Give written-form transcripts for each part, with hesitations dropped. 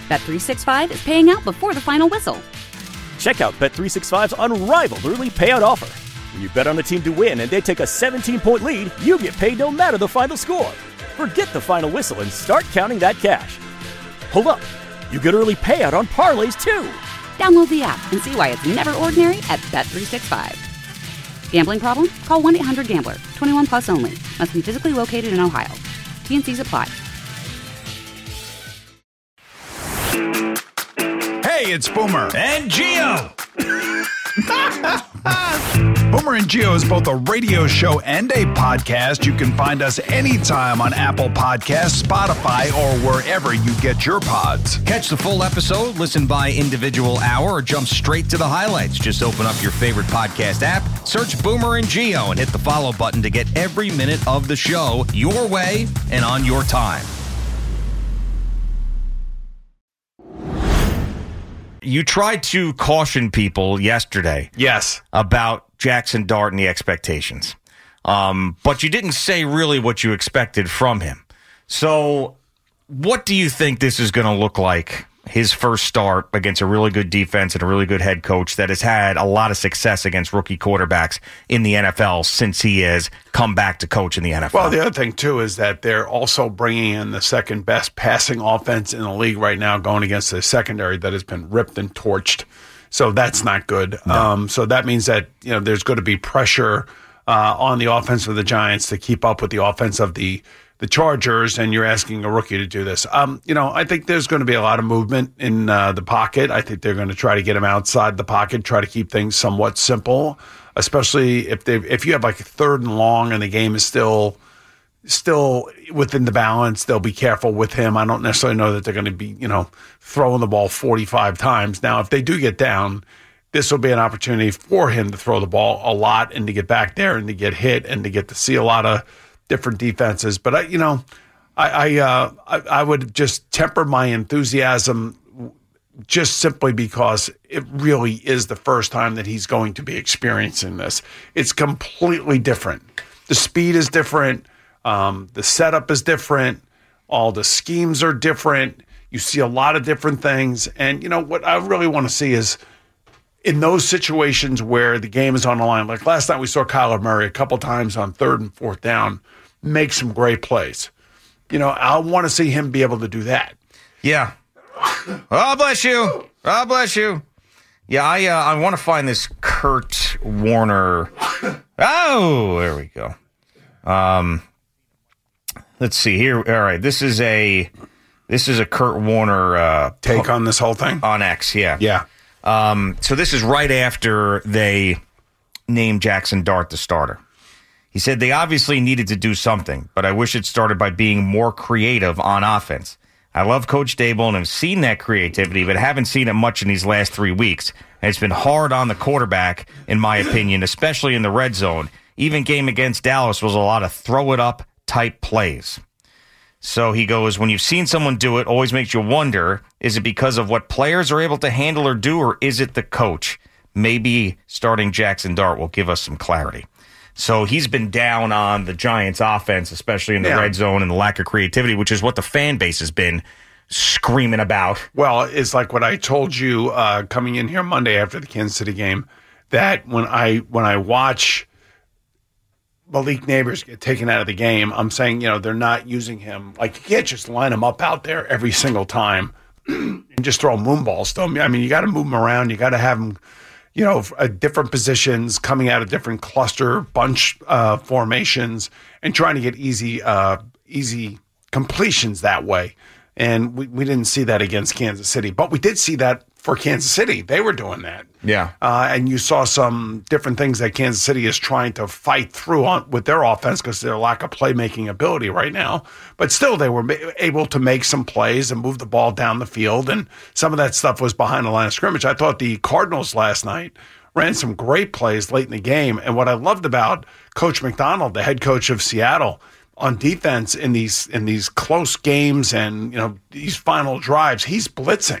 Bet365 is paying out before the final whistle. Check out Bet365's unrivaled early payout offer. When you bet on a team to win and they take a 17-point lead, you get paid no matter the final score. Forget the final whistle and start counting that cash. Hold up. You get early payout on parlays, too. Download the app and see why it's never ordinary at Bet365. Gambling problem? Call 1-800-GAMBLER. 21 plus only. Must be physically located in Ohio. T&Cs apply. Hey, it's Boomer and Gio. Boomer and Gio is both a radio show and a podcast. You can find us anytime on Apple Podcasts, Spotify, or wherever you get your pods. Catch the full episode, listen by individual hour, or jump straight to the highlights. Just open up your favorite podcast app, search Boomer and Gio, and hit the follow button to get every minute of the show your way and on your time. You tried to caution people yesterday. Yes. About Jackson Dart and the expectations. But you didn't say really what you expected from him. So what do you think this is going to look like, his first start against a really good defense and a really good head coach that has had a lot of success against rookie quarterbacks in the NFL since he has come back to coach in the NFL? Well, the other thing, too, is that they're also bringing in the second best passing offense in the league right now, going against a secondary that has been ripped and torched. So that's not good. No. So that means that there's going to be pressure on the offense of the Giants to keep up with the offense of the Chargers, and you're asking a rookie to do this. I think there's going to be a lot of movement in the pocket. I think they're going to try to get him outside the pocket, try to keep things somewhat simple, especially if you have like a 3rd and long and the game is still within the balance. They'll be careful with him. I don't necessarily know that they're going to be, throwing the ball 45 times. Now, if they do get down, this will be an opportunity for him to throw the ball a lot and to get back there and to get hit and to get to see a lot of different defenses. But I would just temper my enthusiasm just simply because it really is the first time that he's going to be experiencing this. It's completely different. The speed is different. The setup is different. All the schemes are different. You see a lot of different things. And what I really want to see is in those situations where the game is on the line, like last night we saw Kyler Murray a couple times on 3rd and 4th down make some great plays. I want to see him be able to do that. Yeah. Oh, bless you. Oh, bless you. Yeah, I want to find this Kurt Warner. Oh, there we go. Let's see here. All right, this is a Kurt Warner take on this whole thing on X. Yeah. Yeah. So this is right after they named Jackson Dart the starter. He said they obviously needed to do something, but I wish it started by being more creative on offense. I love Coach Dable and have seen that creativity, but haven't seen it much in these last 3 weeks. And it's been hard on the quarterback, in my opinion, especially in the red zone. Even game against Dallas was a lot of throw-it-up type plays. So he goes, when you've seen someone do it, always makes you wonder, is it because of what players are able to handle or do, or is it the coach? Maybe starting Jackson Dart will give us some clarity. So he's been down on the Giants' offense, especially in the red zone and the lack of creativity, which is what the fan base has been screaming about. Well, it's like what I told you coming in here Monday after the Kansas City game, that when I watch Malik Neighbors get taken out of the game, I'm saying, they're not using him. Like, you can't just line him up out there every single time and just throw moonballs to him. I mean, you got to move him around. You got to have him different positions, coming out of different cluster bunch formations, and trying to get easy completions that way. And we didn't see that against Kansas City, but we did see that for Kansas City. They were doing that. Yeah. And you saw some different things that Kansas City is trying to fight through with their offense because of their lack of playmaking ability right now. But still, they were able to make some plays and move the ball down the field. And some of that stuff was behind the line of scrimmage. I thought the Cardinals last night ran some great plays late in the game. And what I loved about Coach McDonald, the head coach of Seattle, on defense in these close games and these final drives, he's blitzing.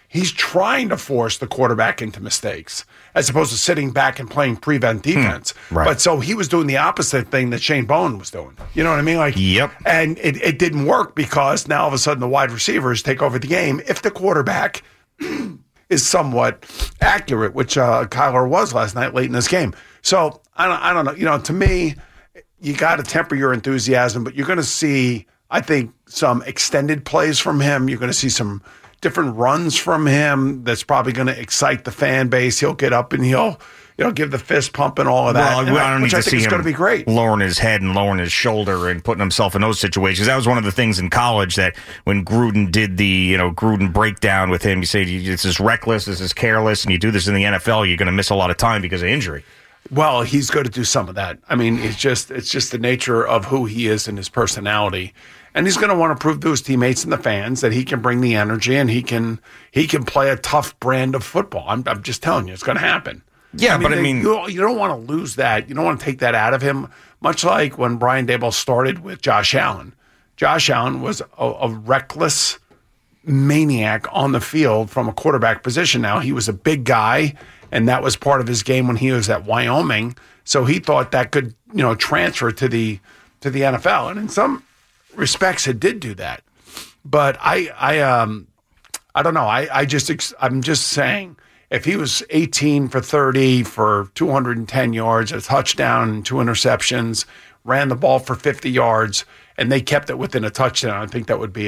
He's trying to force the quarterback into mistakes as opposed to sitting back and playing prevent defense. Right. But so he was doing the opposite thing that Shane Bowen was doing. You know what I mean? Like, yep. And it didn't work because now all of a sudden the wide receivers take over the game if the quarterback is somewhat accurate, which Kyler was last night late in this game. So I don't know. You know, to me, you got to temper your enthusiasm, but you're going to see, I think, some extended plays from him. You're going to see some different runs from him that's probably going to excite the fan base. He'll get up and he'll give the fist pump and all of that. Well, I don't need to see him going to be great. Lowering his head and lowering his shoulder and putting himself in those situations. That was one of the things in college that when Gruden did the Gruden breakdown with him, you say this is reckless, this is careless, and you do this in the NFL, you're going to miss a lot of time because of injury. Well, he's going to do some of that. I mean, it's just the nature of who he is and his personality. And he's going to want to prove to his teammates and the fans that he can bring the energy and he can play a tough brand of football. I'm just telling you, it's going to happen. Yeah, but you don't want to lose that. You don't want to take that out of him. Much like when Brian Daboll started with Josh Allen. Josh Allen was a reckless maniac on the field from a quarterback position. Now, he was a big guy, and that was part of his game when he was at Wyoming. So he thought that could, transfer to the NFL. And in some respects, it did do that. But I don't know. I'm just saying, if he was 18 for 30 for 210 yards, a touchdown and 2 interceptions, ran the ball for 50 yards, and they kept it within a touchdown, I think that would be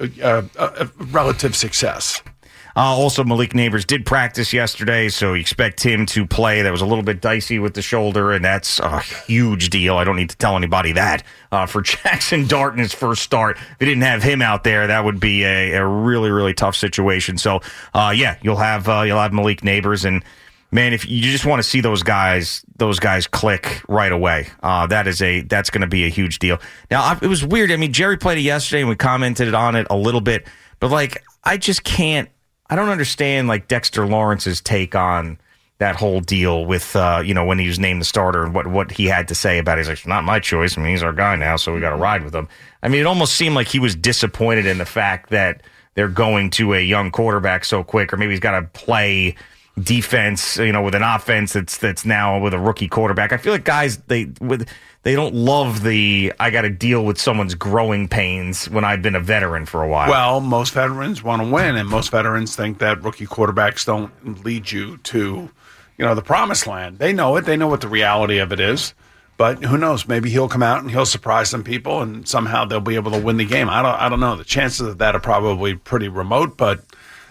a relative success. Also, Malik Neighbors did practice yesterday, so you expect him to play. That was a little bit dicey with the shoulder, and that's a huge deal. I don't need to tell anybody that. For Jackson Dart in his first start, if they didn't have him out there, that would be a really, really tough situation. So, you'll have Malik Neighbors, and man, if you just want to see those guys click right away, that's going to be a huge deal. Now, it was weird. I mean, Jerry played it yesterday, and we commented on it a little bit, but I just can't. I don't understand Dexter Lawrence's take on that whole deal with when he was named the starter and what he had to say about it. He's like, it's not my choice. I mean, he's our guy now, so we got to ride with him. I mean, it almost seemed like he was disappointed in the fact that they're going to a young quarterback so quick, or maybe he's got to play defense, with an offense that's now with a rookie quarterback. I feel like guys they don't love I got to deal with someone's growing pains when I've been a veteran for a while. Well, most veterans want to win, and most veterans think that rookie quarterbacks don't lead you to, the promised land. They know it. They know what the reality of it is. But who knows? Maybe he'll come out and he'll surprise some people, and somehow they'll be able to win the game. I don't know. The chances of that are probably pretty remote, but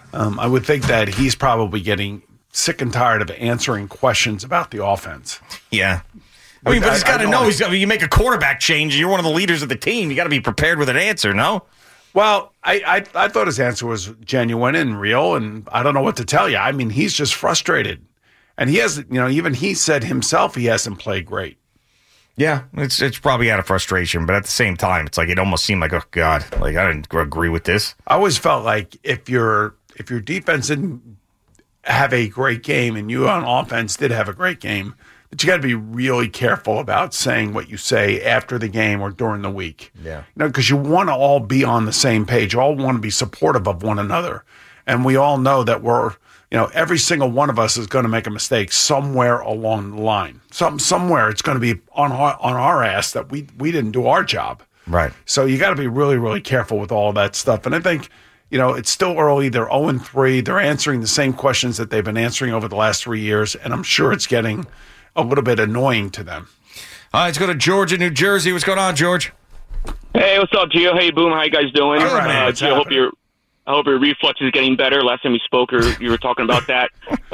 I would think that he's probably getting sick and tired of answering questions about the offense. Yeah. But he's got to know. You make a quarterback change, and you're one of the leaders of the team. You got to be prepared with an answer, no? Well, I thought his answer was genuine and real, and I don't know what to tell you. I mean, he's just frustrated. And he has, even he said himself he hasn't played great. Yeah, it's probably out of frustration, but at the same time, it's like it almost seemed like, oh, God, I didn't agree with this. I always felt like if your defense didn't have a great game and you on offense did have a great game, but you got to be really careful about saying what you say after the game or during the week. Yeah. Because you want to all be on the same page. You all want to be supportive of one another. And we all know that every single one of us is going to make a mistake somewhere along the line. Somewhere it's going to be on our ass that we didn't do our job. Right. So you got to be really, really careful with all of that stuff. And I think, it's still early. They're 0-3. They're answering the same questions that they've been answering over the last 3 years. And I'm sure it's getting a little bit annoying to them. All right, let's go to George in New Jersey. What's going on, George? Hey, what's up, Gio? Hey, Boom. How you guys doing? All right, Gio, I hope your reflex is getting better. Last time we spoke, you were talking about that.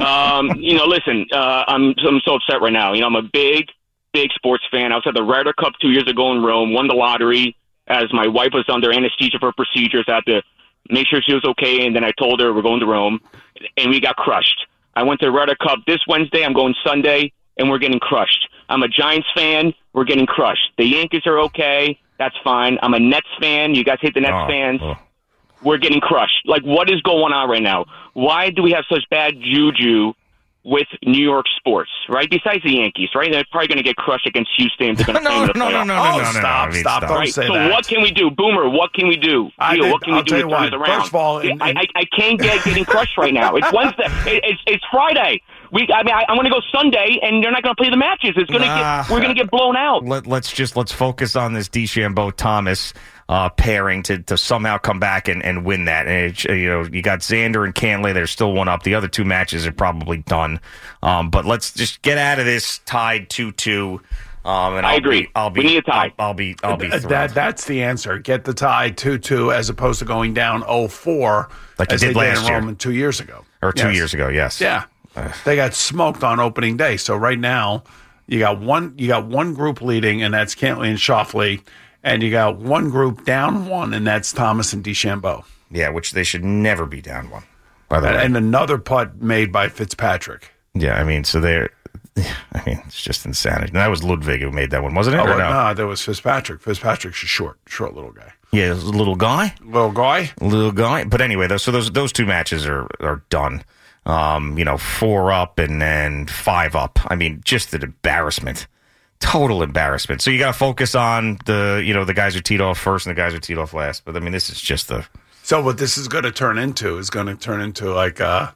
Listen, I'm so upset right now. I'm a big sports fan. I was at the Ryder Cup 2 years ago in Rome, won the lottery. As my wife was under anesthesia for procedures, I had to make sure she was okay, and then I told her we're going to Rome, and we got crushed. I went to the Ryder Cup this Wednesday. I'm going Sunday, and we're getting crushed. I'm a Giants fan. We're getting crushed. The Yankees are okay. That's fine. I'm a Nets fan. You guys hate the Nets fans. We're getting crushed. What is going on right now? Why do we have such bad juju with New York sports, right? Besides the Yankees, right? They're probably going to get crushed against Houston. They're going to play in the playoffs. Stop. Don't right. say so that. what can we do? Boomer, what can we do? Gio, what can we do to turn this around? First of all, I can't get getting crushed right now. It's Wednesday. It's Friday. I'm going to go Sunday, and they're not going to play the matches. We're going to get blown out. Let's focus on this DeChambeau-Thomas pairing to somehow come back and win that. And you got Xander and Cantlay. They're still one up. The other two matches are probably done. But let's just get out of this tied 2-2. And I agree. We need a tie. I'll be thrilled. That's the answer. Get the tie 2-2 as opposed to going down 0-4 like as they they did did last in year. Rome 2 years ago. Or 2 years ago, yes. Yeah. They got smoked on opening day. So right now, you got one group leading, and that's Cantlay and Schauffele, and you got one group down one, and that's Thomas and DeChambeau. Yeah, which they should never be down one, by the way. And another putt made by Fitzpatrick. Yeah, it's just insanity. And that was Ludwig who made that one, wasn't it? Oh, no, that was Fitzpatrick. Fitzpatrick's a short little guy. Yeah, little guy. Little guy. But anyway, those two matches are done. 4 up and then 5 up. I mean, just an embarrassment. Total embarrassment. So you got to focus on the guys who teed off first and the guys who teed off last. But I mean, this is just So what this is going to turn into like a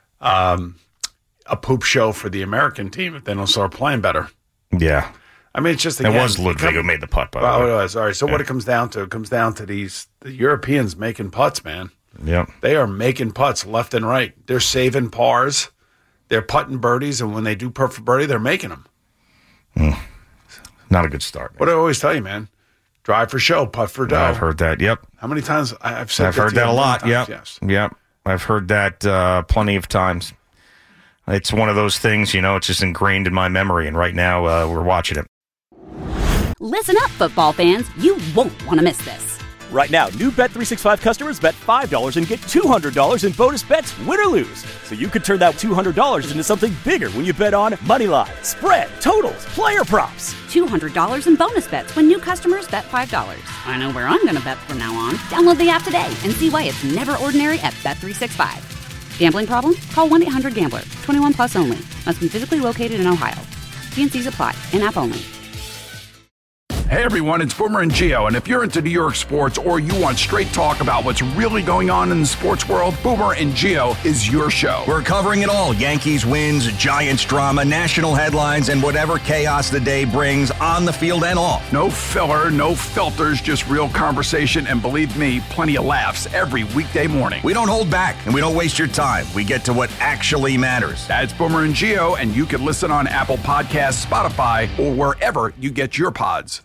poop show for the American team if they don't start playing better. Yeah. I mean, it's just it was Ludwig who made the putt, by the way. Oh, it was. All right. So what it comes down to? It comes down to the Europeans making putts, man. Yep. They are making putts left and right. They're saving pars. They're putting birdies, and when they do perfect birdie, they're making them. Not a good start. Man. What do I always tell you, man? Drive for show, putt for dough. I've heard that. Yep. How many times I've said? I've heard that a lot. Times, yep. Yes. Yep. I've heard that plenty of times. It's one of those things, it's just ingrained in my memory, and right now we're watching it. Listen up, football fans. You won't want to miss this. Right now, new Bet365 customers bet $5 and get $200 in bonus bets, win or lose. So you could turn that $200 into something bigger when you bet on money line, spread, totals, player props. $200 in bonus bets when new customers bet $5. I know where I'm going to bet from now on. Download the app today and see why it's never ordinary at Bet365. Gambling problem? Call 1-800-GAMBLER. 21 plus only. Must be physically located in Ohio. T&Cs apply. In-app only. Hey everyone, it's Boomer and Gio, and if you're into New York sports or you want straight talk about what's really going on in the sports world, Boomer and Gio is your show. We're covering it all. Yankees wins, Giants drama, national headlines, and whatever chaos the day brings on the field and off. No filler, no filters, just real conversation, and believe me, plenty of laughs every weekday morning. We don't hold back, and we don't waste your time. We get to what actually matters. That's Boomer and Gio, and you can listen on Apple Podcasts, Spotify, or wherever you get your pods.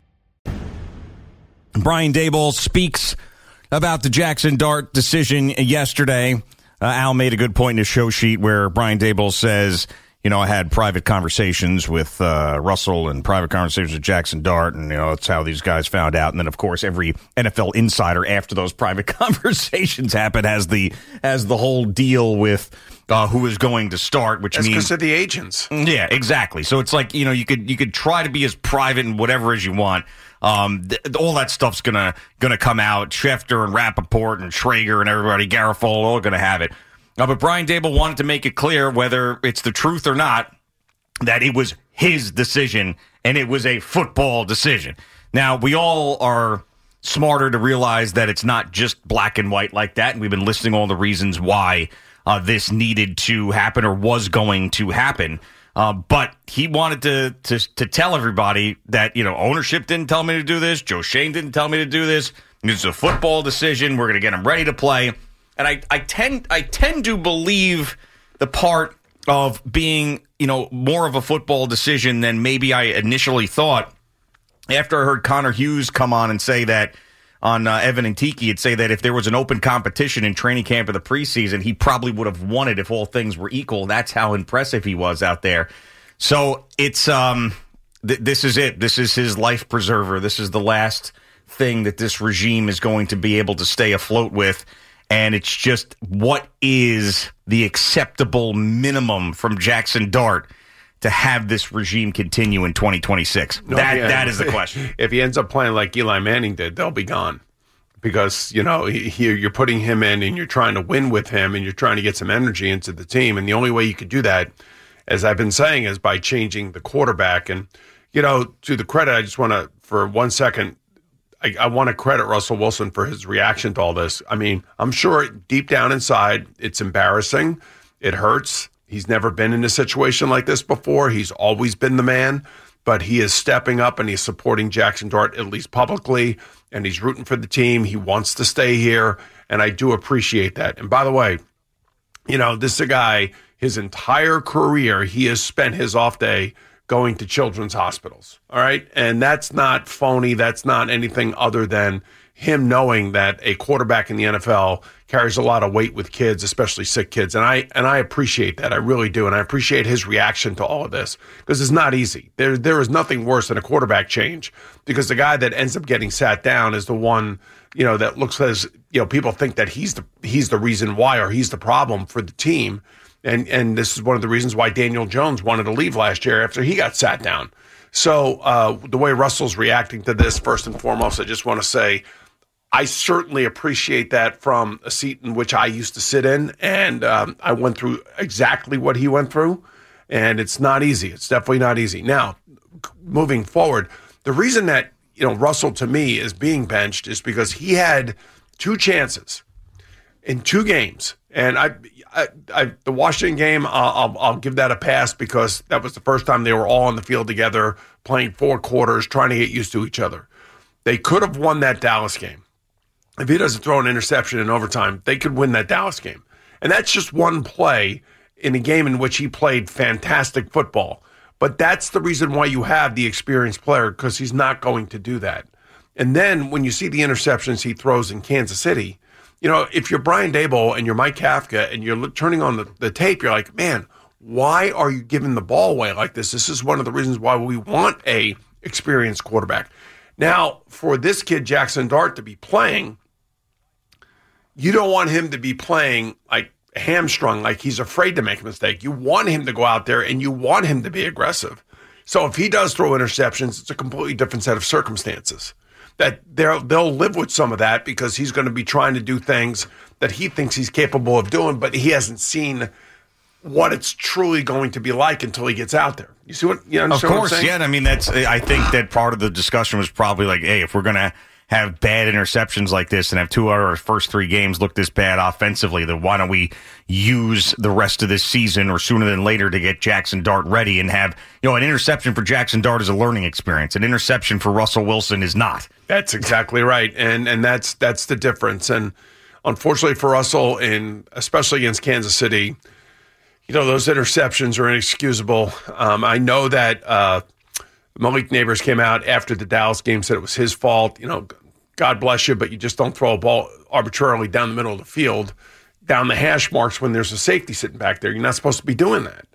Brian Daboll speaks about the Jackson Dart decision yesterday. Al made a good point in his show sheet where Brian Daboll says, I had private conversations with Russell and private conversations with Jackson Dart, and, that's how these guys found out. And then, of course, every NFL insider after those private conversations happened has the whole deal with who is going to start, which means because of the agents. Yeah, exactly. So it's like, you could try to be as private and whatever as you want. All that stuff's gonna come out. Schefter and Rappaport and Schrager and everybody, Garafolo, all gonna have it. But Brian Daboll wanted to make it clear, whether it's the truth or not, that it was his decision and it was a football decision. Now, we all are smarter to realize that it's not just black and white like that, and we've been listing all the reasons why this needed to happen or was going to happen. But he wanted to tell everybody that, ownership didn't tell me to do this. Joe Schoen didn't tell me to do this. It's a football decision. We're going to get him ready to play. And I tend to believe the part of being, more of a football decision than maybe I initially thought. After I heard Connor Hughes come on and say that on Evan and Tiki, he'd say that if there was an open competition in training camp of the preseason, he probably would have won it if all things were equal. That's how impressive he was out there. So it's this is it. This is his life preserver. This is the last thing that this regime is going to be able to stay afloat with. And it's just, what is the acceptable minimum from Jackson Dart to have this regime continue in 2026? That is the question. If he ends up playing like Eli Manning did, they'll be gone. Because, you're putting him in and you're trying to win with him and you're trying to get some energy into the team. And the only way you could do that as I've been saying, is by changing the quarterback. And, to the credit, I just want to, for 1 second, I want to credit Russell Wilson for his reaction to all this. I mean, I'm sure deep down inside, it's embarrassing. It hurts. He's never been in a situation like this before. He's always been the man, but he is stepping up and he's supporting Jackson Dart, at least publicly, and he's rooting for the team. He wants to stay here, and I do appreciate that. And by the way, this is a guy, his entire career, he has spent his off day going to children's hospitals, all right? And that's not phony. That's not anything other than him knowing that a quarterback in the NFL carries a lot of weight with kids, especially sick kids. And I appreciate that. I really do. And I appreciate his reaction to all of this because it's not easy. There is nothing worse than a quarterback change because the guy that ends up getting sat down is the one, that looks as, people think that he's the reason why or he's the problem for the team. And this is one of the reasons why Daniel Jones wanted to leave last year after he got sat down. So the way Russell's reacting to this, first and foremost, I just want to say I certainly appreciate that from a seat in which I used to sit in. And I went through exactly what he went through. And it's not easy. It's definitely not easy. Now, moving forward, the reason that Russell, to me, is being benched is because he had 2 chances in 2 games. And the Washington game, I'll give that a pass because that was the first time they were all on the field together, playing 4 quarters, trying to get used to each other. They could have won that Dallas game. If he doesn't throw an interception in overtime, they could win that Dallas game. And that's just one play in a game in which he played fantastic football. But that's the reason why you have the experienced player, because he's not going to do that. And then when you see the interceptions he throws in Kansas City, if you're Brian Daboll and you're Mike Kafka and you're turning on the tape, you're like, man, why are you giving the ball away like this? This is one of the reasons why we want a experienced quarterback. Now, for this kid, Jackson Dart, to be playing, you don't want him to be playing like hamstrung, like he's afraid to make a mistake. You want him to go out there and you want him to be aggressive. So if he does throw interceptions, it's a completely different set of circumstances. That they'll live with some of that because he's going to be trying to do things that he thinks he's capable of doing, but he hasn't seen what it's truly going to be like until he gets out there. You see what? You understand? Of course, what I'm saying? yeah. I mean, I think that part of the discussion was probably like, hey, if we're going to have bad interceptions like this and have 2 out of our first 3 games look this bad offensively, then why don't we use the rest of this season or sooner than later to get Jackson Dart ready and have, an interception for Jackson Dart is a learning experience. An interception for Russell Wilson is not. That's exactly right. And that's the difference. And unfortunately for Russell, especially against Kansas City, those interceptions are inexcusable. I know that Malik Neighbors came out after the Dallas game, said it was his fault. God bless you, but you just don't throw a ball arbitrarily down the middle of the field, down the hash marks when there's a safety sitting back there. You're not supposed to be doing that.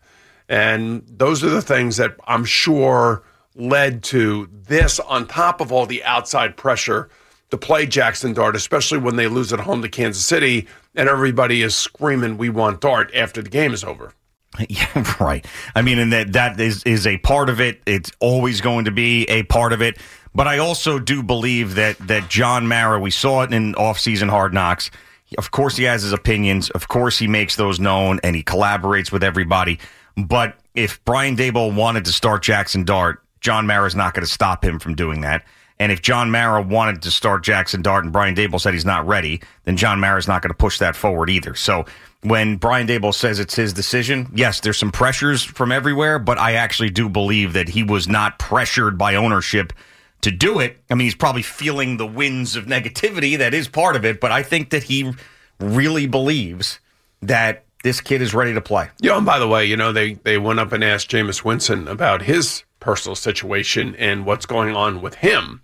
And those are the things that I'm sure led to this on top of all the outside pressure to play Jackson Dart, especially when they lose at home to Kansas City and everybody is screaming, we want Dart after the game is over. Yeah, right. I mean, and that is a part of it. It's always going to be a part of it. But I also do believe that John Mara, we saw it in off-season Hard Knocks. Of course, he has his opinions. Of course, he makes those known, and he collaborates with everybody. But if Brian Daboll wanted to start Jackson Dart, John Mara is not going to stop him from doing that. And if John Mara wanted to start Jackson Dart and Brian Daboll said he's not ready, then John Mara is not going to push that forward either. So when Brian Daboll says it's his decision, yes, there's some pressures from everywhere, but I actually do believe that he was not pressured by ownership to do it. I mean, he's probably feeling the winds of negativity. That is part of it, but I think that he really believes that this kid is ready to play. Yeah, and by the way, they went up and asked Jameis Winston about his personal situation and what's going on with him.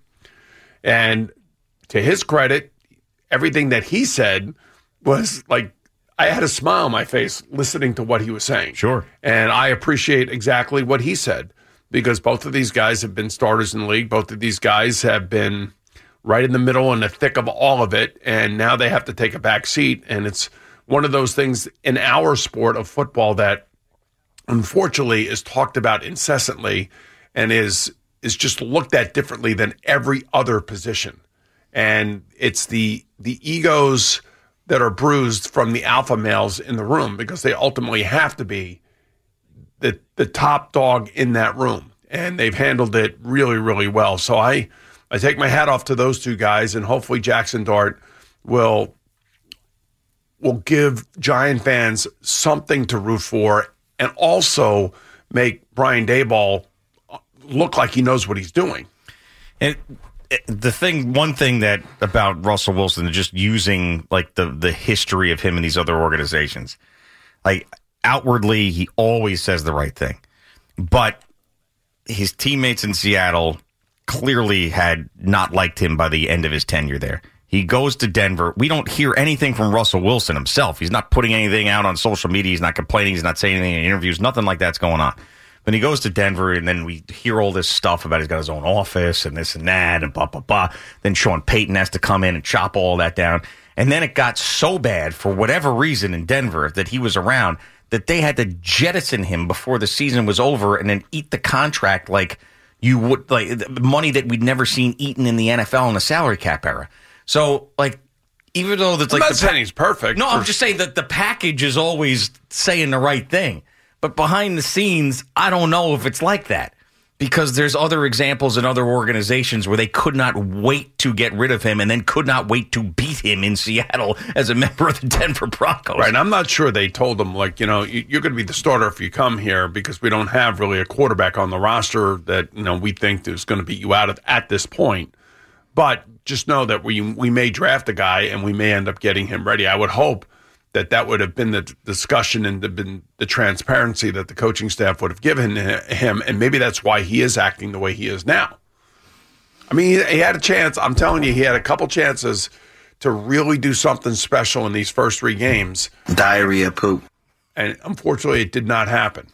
And to his credit, everything that he said was like, I had a smile on my face listening to what he was saying. Sure. And I appreciate exactly what he said because both of these guys have been starters in the league. Both of these guys have been right in the middle and the thick of all of it. And now they have to take a back seat. And it's one of those things in our sport of football that unfortunately is talked about incessantly and is just looked at differently than every other position. And it's the egos that are bruised from the alpha males in the room because they ultimately have to be the top dog in that room, and they've handled it really, really well. So I take my hat off to those two guys, and hopefully Jackson Dart will give Giant fans something to root for, and also make Brian Daboll look like he knows what he's doing. And one thing that about Russell Wilson, just using like the history of him in these other organizations, like outwardly he always says the right thing, but his teammates in Seattle clearly had not liked him by the end of his tenure there. He goes to Denver. We don't hear anything from Russell Wilson himself. He's not putting anything out on social media. He's not complaining. He's not saying anything in interviews. Nothing like that's going on. But he goes to Denver, and then we hear all this stuff about he's got his own office and this and that and blah, blah, blah. Then Sean Payton has to come in and chop all that down. And then it got so bad for whatever reason in Denver that he was around that they had to jettison him before the season was over and then eat the contract like you would, like money that we'd never seen eaten in the NFL in the salary cap era. So, like, even though that's I'm like not saying he's perfect. No, I'm just saying that the package is always saying the right thing. But behind the scenes, I don't know if it's like that, because there's other examples in other organizations where they could not wait to get rid of him and then could not wait to beat him in Seattle as a member of the Denver Broncos. Right, and I'm not sure they told him, like, you're going to be the starter if you come here, because we don't have really a quarterback on the roster that, we think is going to beat you out at this point. But just know that we may draft a guy and we may end up getting him ready. I would hope that would have been the discussion and been the transparency that the coaching staff would have given him, and maybe that's why he is acting the way he is now. I mean, he had a chance. I'm telling you, he had a couple chances to really do something special in these first 3 games. Diarrhea poop. And unfortunately, it did not happen.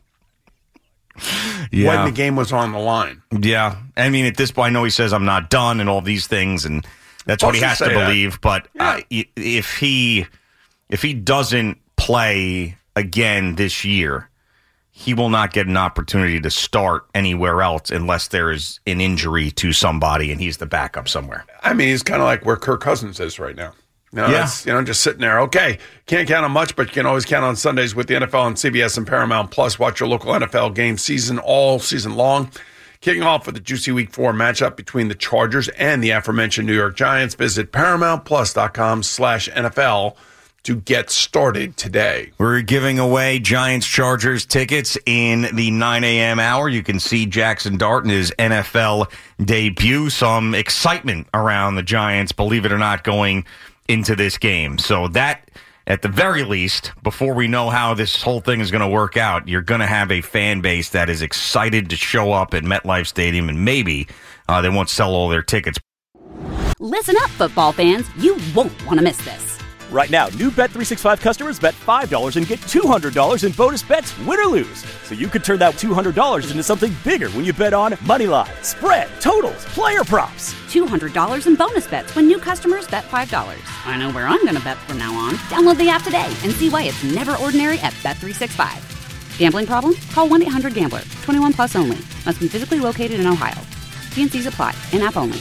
Yeah. When the game was on the line. Yeah. I mean, at this point, I know he says I'm not done and all these things, and that's what he has to believe. But if he doesn't play again this year, he will not get an opportunity to start anywhere else unless there is an injury to somebody and he's the backup somewhere. I mean, he's kind of like where Kirk Cousins is right now. That's, just sitting there. Okay, can't count on much, but you can always count on Sundays with the NFL on CBS and Paramount Plus. Watch your local NFL game all season long. Kicking off with the juicy Week 4 matchup between the Chargers and the aforementioned New York Giants. Visit ParamountPlus.com/NFL to get started today. We're giving away Giants-Chargers tickets in the 9 a.m. hour. You can see Jackson Dart in his NFL debut. Some excitement around the Giants, believe it or not, going into this game. So that, at the very least, before we know how this whole thing is going to work out, you're going to have a fan base that is excited to show up at MetLife Stadium, and maybe they won't sell all their tickets. Listen up, football fans. You won't want to miss this. Right now, new Bet365 customers bet $5 and get $200 in bonus bets, win or lose. So you could turn that $200 into something bigger when you bet on money line, spread, totals, player props. $200 in bonus bets when new customers bet $5. I know where I'm going to bet from now on. Download the app today and see why it's never ordinary at Bet365. Gambling problem? Call 1-800-GAMBLER. 21 plus only. Must be physically located in Ohio. T&Cs apply. In-app only.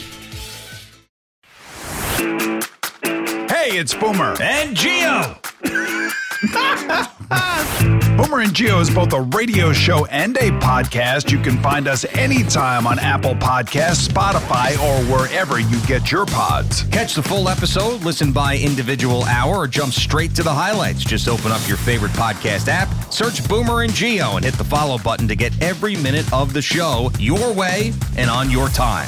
Hey, it's Boomer And Gio! Boomer and Gio is both a radio show and a podcast. You can find us anytime on Apple Podcasts, Spotify, or wherever you get your pods. Catch the full episode, listen by individual hour, or jump straight to the highlights. Just open up your favorite podcast app, search Boomer and Gio, and hit the follow button to get every minute of the show your way and on your time.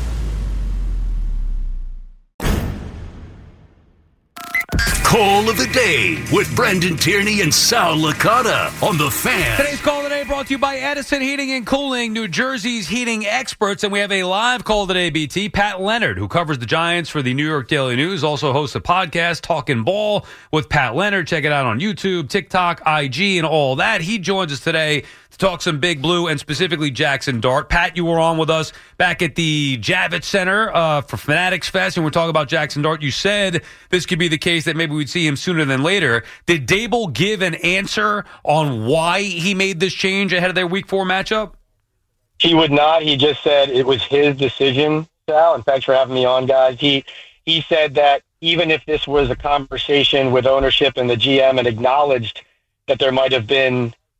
Call of the Day with Brendan Tierney and Sal Licata on The Fan. Today's Call of the Day brought to you by Edison Heating and Cooling, New Jersey's heating experts. And we have a live Call of the Day, BT. Pat Leonard, who covers the Giants for the New York Daily News, also hosts a podcast, Talking Ball with Pat Leonard. Check it out on YouTube, TikTok, IG, and all that. He joins us today to talk some Big Blue and specifically Jackson Dart. Pat, you were on with us back at the Javits Center for Fanatics Fest, and we're talking about Jackson Dart. You said this could be the case that maybe we'd see him sooner than later. Did Daboll give an answer on why he made this change ahead of their Week 4 matchup? He would not. He just said it was his decision, Sal, and thanks for having me on, guys. He said that even if this was a conversation with ownership and the GM and acknowledged that there might have been,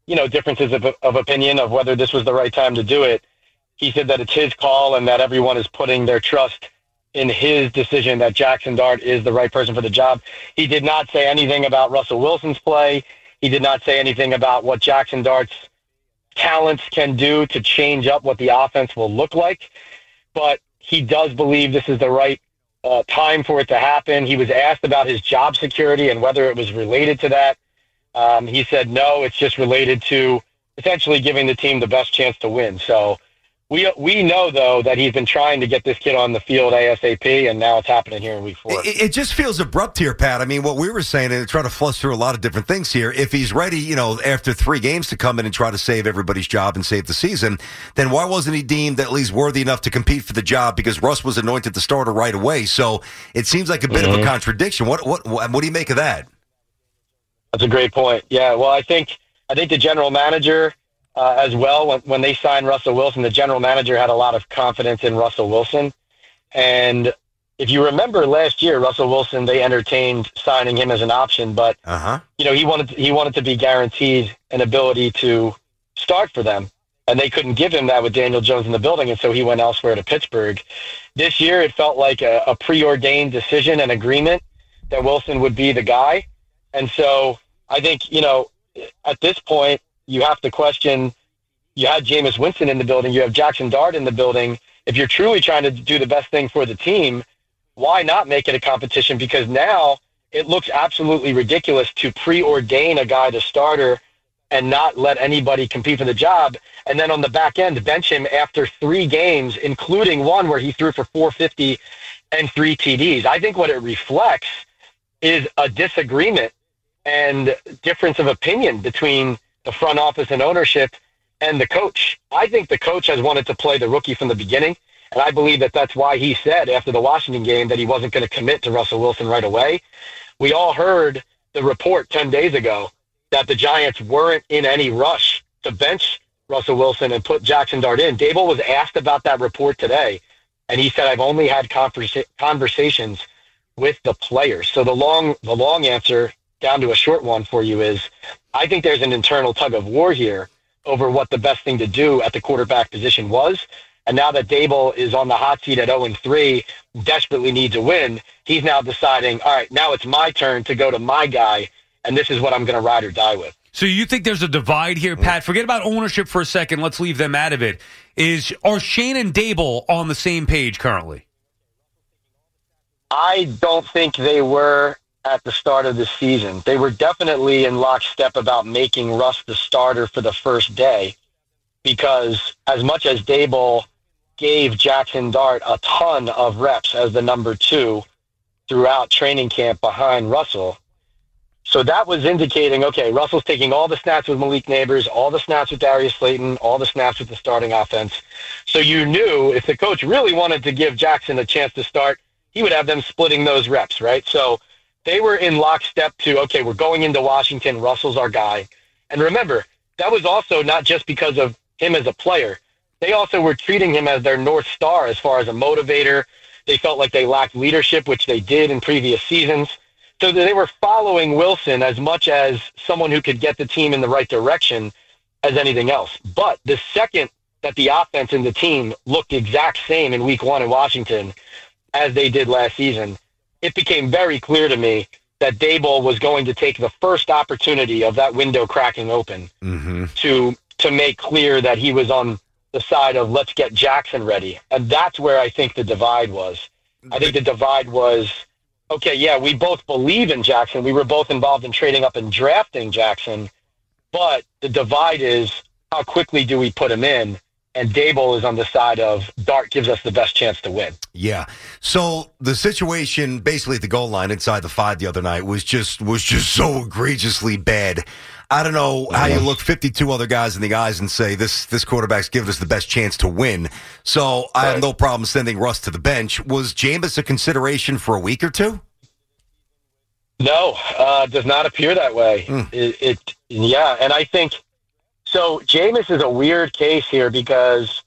differences of opinion of whether this was the right time to do it. He said that it's his call and that everyone is putting their trust in his decision that Jackson Dart is the right person for the job. He did not say anything about Russell Wilson's play. He did not say anything about what Jackson Dart's talents can do to change up what the offense will look like. But he does believe this is the right time for it to happen. He was asked about his job security and whether it was related to that. He said, no, it's just related to essentially giving the team the best chance to win. So we know, though, that he's been trying to get this kid on the field ASAP, and now it's happening here in week 4. It just feels abrupt here, Pat. I mean, what we were saying, and trying to flush through a lot of different things here, if he's ready, after 3 games to come in and try to save everybody's job and save the season, then why wasn't he deemed at least worthy enough to compete for the job? Because Russ was anointed the starter right away. So it seems like a bit of a contradiction. What do you make of that? That's a great point. Yeah, well, I think the general manager as well, when they signed Russell Wilson, the general manager had a lot of confidence in Russell Wilson. And if you remember last year, Russell Wilson, they entertained signing him as an option, but he wanted to be guaranteed an ability to start for them, and they couldn't give him that with Daniel Jones in the building, and so he went elsewhere to Pittsburgh. This year, it felt like a preordained decision and agreement that Wilson would be the guy. And so I think, at this point, you have to question, you had Jameis Winston in the building, you have Jackson Dart in the building. If you're truly trying to do the best thing for the team, why not make it a competition? Because now it looks absolutely ridiculous to preordain a guy to starter and not let anybody compete for the job. And then on the back end, bench him after 3 games, including one where he threw for 450 and 3 TDs. I think what it reflects is a disagreement and difference of opinion between the front office and ownership and the coach. I think the coach has wanted to play the rookie from the beginning, and I believe that that's why he said after the Washington game that he wasn't going to commit to Russell Wilson right away. We all heard the report 10 days ago that the Giants weren't in any rush to bench Russell Wilson and put Jackson Dart in. Daboll was asked about that report today, and he said, I've only had conversations with the players. So the long answer down to a short one for you is, I think there's an internal tug of war here over what the best thing to do at the quarterback position was. And now that Daboll is on the hot seat at 0-3, desperately needs a win, he's now deciding, all right, now it's my turn to go to my guy, and this is what I'm going to ride or die with. So you think there's a divide here, Pat? Forget about ownership for a second. Let's leave them out of it. Are Shane and Daboll on the same page currently? I don't think they were at the start of the season. They were definitely in lockstep about making Russ the starter for the first day, because as much as Daboll gave Jackson Dart a ton of reps as the number 2 throughout training camp behind Russell, so that was indicating, okay, Russell's taking all the snaps with Malik Neighbors, all the snaps with Darius Slayton, all the snaps with the starting offense. So you knew if the coach really wanted to give Jackson a chance to start, he would have them splitting those reps, right? So they were in lockstep to, okay, we're going into Washington, Russell's our guy. And remember, that was also not just because of him as a player. They also were treating him as their North Star as far as a motivator. They felt like they lacked leadership, which they did in previous seasons. So they were following Wilson as much as someone who could get the team in the right direction as anything else. But the second that the offense and the team looked the exact same in week 1 in Washington as they did last season, it became very clear to me that Daboll was going to take the first opportunity of that window cracking open to make clear that he was on the side of let's get Jackson ready. And that's where I think the divide was. I think the divide was, okay, yeah, we both believe in Jackson. We were both involved in trading up and drafting Jackson. But the divide is, how quickly do we put him in? And Daboll is on the side of Dart gives us the best chance to win. Yeah. So the situation basically at the goal line inside the 5 the other night was just so egregiously bad. I don't know how you look 52 other guys in the eyes and say this quarterback's giving us the best chance to win. So I have no problem sending Russ to the bench. Was Jameis a consideration for a week or 2? No, does not appear that way. Yeah, and I think so. Jameis is a weird case here because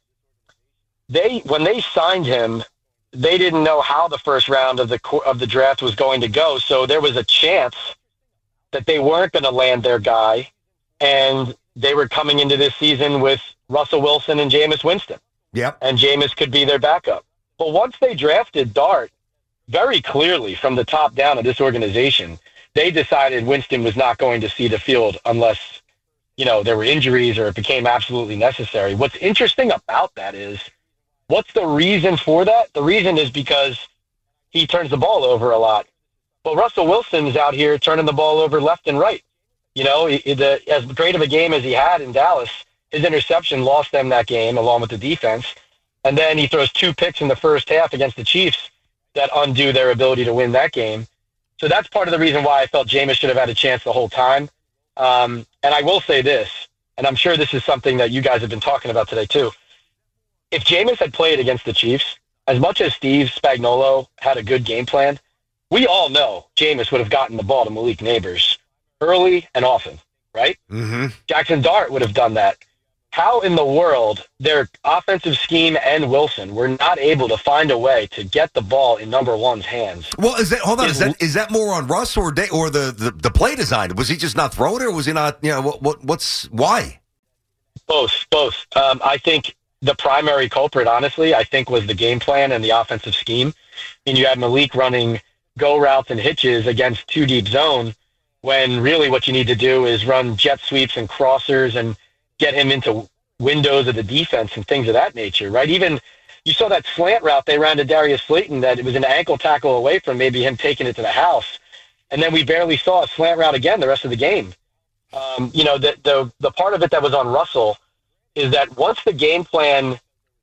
when they signed him, they didn't know how the first round of the draft was going to go. So there was a chance that they weren't going to land their guy, and they were coming into this season with Russell Wilson and Jameis Winston. Yep. And Jameis could be their backup. But once they drafted Dart, very clearly from the top down of this organization, they decided Winston was not going to see the field unless, there were injuries or it became absolutely necessary. What's interesting about that is, what's the reason for that? The reason is because he turns the ball over a lot. Well, Russell Wilson's out here turning the ball over left and right. As great of a game as he had in Dallas, his interception lost them that game along with the defense. And then he throws 2 picks in the first half against the Chiefs that undo their ability to win that game. So that's part of the reason why I felt Jameis should have had a chance the whole time. And I will say this, and I'm sure this is something that you guys have been talking about today too. If Jameis had played against the Chiefs, as much as Steve Spagnuolo had a good game plan, we all know Jameis would have gotten the ball to Malik Neighbors early and often, right? Mm-hmm. Jackson Dart would have done that. How in the world their offensive scheme and Wilson were not able to find a way to get the ball in number one's hands? Well, is that more on Russ or the play design? Was he just not throwing it, or was he not? Why? Both. I think the primary culprit, honestly, was the game plan and the offensive scheme. And you had Malik running go routes and hitches against 2 deep zone, when really what you need to do is run jet sweeps and crossers and get him into windows of the defense and things of that nature, right? Even you saw that slant route they ran to Darius Slayton that it was an ankle tackle away from maybe him taking it to the house. And then we barely saw a slant route again the rest of the game. The part of it that was on Russell is that once the game plan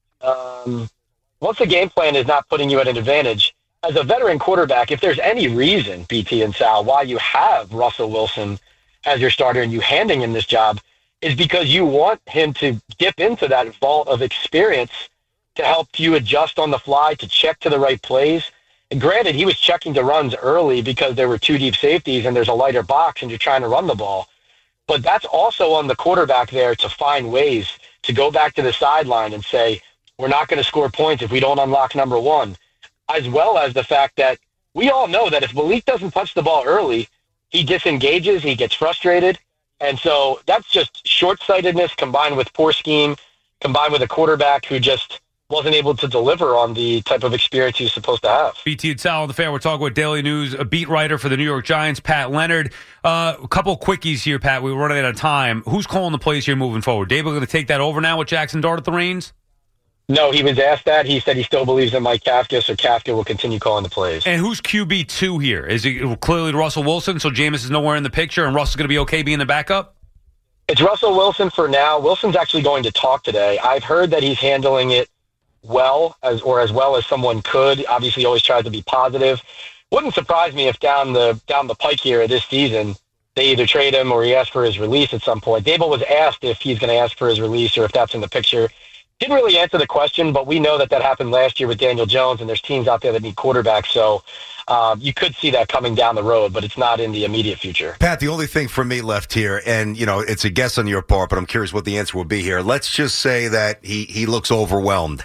is not putting you at an advantage, as a veteran quarterback, if there's any reason, BT and Sal, why you have Russell Wilson as your starter and you handing him this job, is because you want him to dip into that vault of experience to help you adjust on the fly, to check to the right plays. And granted, he was checking to runs early because there were 2 deep safeties and there's a lighter box and you're trying to run the ball. But that's also on the quarterback there to find ways to go back to the sideline and say, we're not going to score points if we don't unlock number one, as well as the fact that we all know that if Malik doesn't touch the ball early, he disengages, he gets frustrated. And so that's just short-sightedness combined with poor scheme, combined with a quarterback who just wasn't able to deliver on the type of experience he's supposed to have. BT and Sal on the Fan. We're talking with Daily News, a beat writer for the New York Giants, Pat Leonard. A couple quickies here, Pat. We're running out of time. Who's calling the plays here moving forward? Dable going to take that over now with Jackson Dart at the reins? No, he was asked that. He said he still believes in Mike Kafka, so Kafka will continue calling the plays. And who's QB2 here? Is it clearly Russell Wilson, so Jameis is nowhere in the picture, and Russell's going to be okay being the backup? It's Russell Wilson for now. Wilson's actually going to talk today. I've heard that he's handling it well, as well as someone could. Obviously, he always tries to be positive. Wouldn't surprise me if down the pike here this season, they either trade him or he asks for his release at some point. Dable was asked if he's going to ask for his release or if that's in the picture. Didn't really answer the question, but we know that happened last year with Daniel Jones, and there's teams out there that need quarterbacks. So you could see that coming down the road, but it's not in the immediate future. Pat, the only thing for me left here, and it's a guess on your part, but I'm curious what the answer will be here. Let's just say that he looks overwhelmed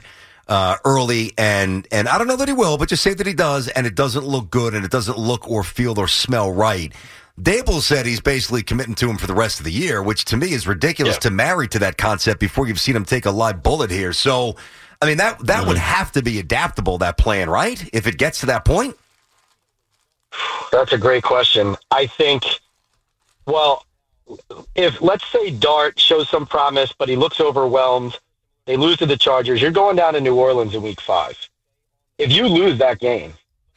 early, and I don't know that he will, but just say that he does, and it doesn't look good, and it doesn't look or feel or smell right. Dable said he's basically committing to him for the rest of the year, which to me is ridiculous to marry to that concept before you've seen him take a live bullet here. So, I mean, that would have to be adaptable, that plan, right? If it gets to that point? That's a great question. I think, if let's say Dart shows some promise, but he looks overwhelmed, they lose to the Chargers, you're going down to New Orleans in week 5. If you lose that game,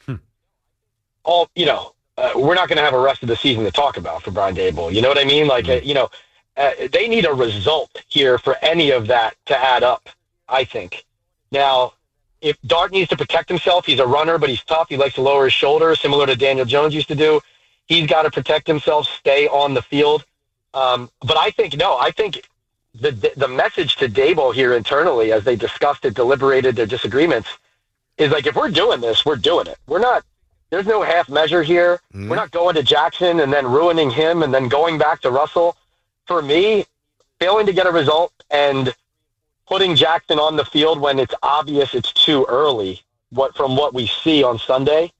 we're not going to have a rest of the season to talk about for Brian Dable. You know what I mean? They need a result here for any of that to add up, I think. Now, if Dart needs to protect himself, he's a runner, but he's tough. He likes to lower his shoulder, similar to Daniel Jones used to do. He's got to protect himself, stay on the field. But I think the message to Dable here internally, as they discussed it, deliberated their disagreements, is if we're doing this, we're doing it. There's no half measure here. We're not going to Jackson and then ruining him and then going back to Russell. For me, failing to get a result and putting Jackson on the field when it's obvious it's too early, from what we see on Sunday,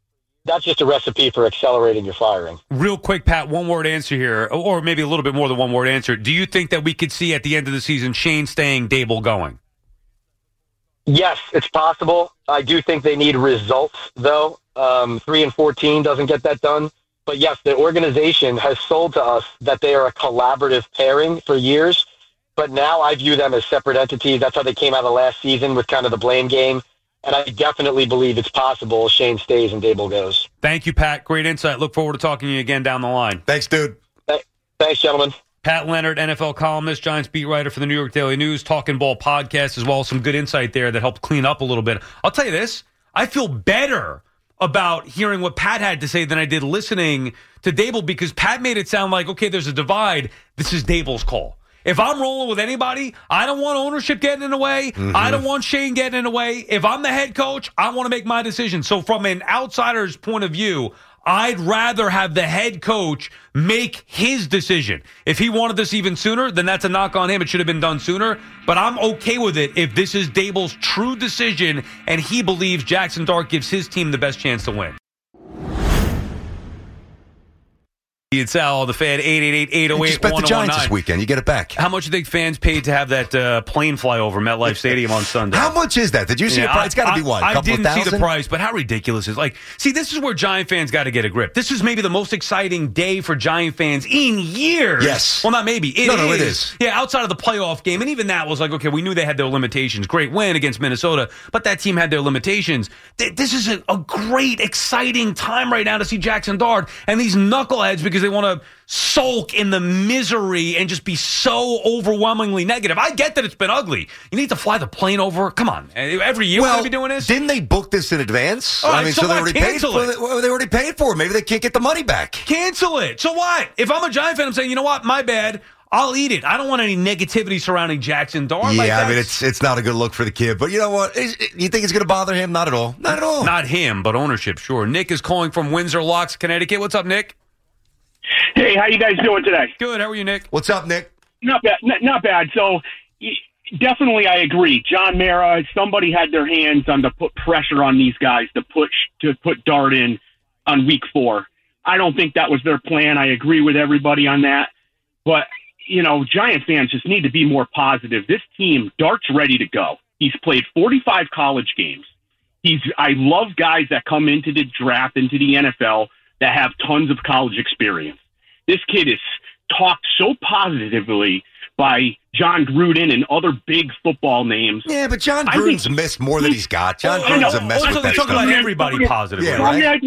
that's just a recipe for accelerating your firing. Real quick, Pat, one-word answer here, or maybe a little bit more than one-word answer. Do you think that we could see at the end of the season Shane staying, Dable going? Yes, it's possible. I do think they need results, though. 3-14 doesn't get that done. But yes, the organization has sold to us that they are a collaborative pairing for years. But now I view them as separate entities. That's how they came out of last season with kind of the blame game. And I definitely believe it's possible Shane stays and Dable goes. Thank you, Pat. Great insight. Look forward to talking to you again down the line. Thanks, dude. Thanks, gentlemen. Pat Leonard, NFL columnist, Giants beat writer for the New York Daily News, Talking Ball podcast, as well as some good insight there that helped clean up a little bit. I'll tell you this, I feel better about hearing what Pat had to say than I did listening to Dable, because Pat made it sound like, okay, there's a divide. This is Dable's call. If I'm rolling with anybody, I don't want ownership getting in the way. Mm-hmm. I don't want Shane getting in the way. If I'm the head coach, I want to make my decision. So from an outsider's point of view, I'd rather have the head coach make his decision. If he wanted this even sooner, then that's a knock on him. It should have been done sooner. But I'm okay with it if this is Dable's true decision and he believes Jackson Dart gives his team the best chance to win. It's Sal, the Fan, 888-808-1019. Expect the Giants this weekend. You get it back. How much do you think fans paid to have that plane fly over MetLife Stadium on Sunday? How much is that? Did you see the price? It's got to be what? I didn't see the price, but how ridiculous is it? Like, see, this is where Giant fans got to get a grip. This is maybe the most exciting day for Giant fans in years. Yes. Well, not maybe. It is. Yeah, outside of the playoff game. And even that was like, okay, we knew they had their limitations. Great win against Minnesota, but that team had their limitations. This is a great, exciting time right now to see Jackson Dart and these knuckleheads because they want to sulk in the misery and just be so overwhelmingly negative. I get that it's been ugly. You need to fly the plane over. Come on. Every year we're going to be doing this? Didn't they book this in advance? All right, so they already paid for it. They already paid for it. Maybe they can't get the money back. Cancel it. So what? If I'm a Giant fan, I'm saying, you know what? My bad. I'll eat it. I don't want any negativity surrounding Jackson Dart. Yeah, I mean, it's not a good look for the kid. But you know what? You think it's going to bother him? Not at all. Not at all. Not him, but ownership, sure. Nick is calling from Windsor Locks, Connecticut. What's up, Nick? Hey, how you guys doing today? Good. How are you, Nick? What's up, Nick? Not bad. Not bad. So, definitely, I agree. John Mara, somebody had their hands on to put pressure on these guys to put Dart in on week 4. I don't think that was their plan. I agree with everybody on that. But, you know, Giant fans just need to be more positive. This team, Dart's ready to go. He's played 45 college games. I love guys that come into the draft, into the NFL, that have tons of college experience. This kid is talked so positively by John Gruden and other big football names. Yeah, but John Gruden's missed more than he's got. John Gruden's a mess with that stuff. Talk about everybody positively. Yeah, right?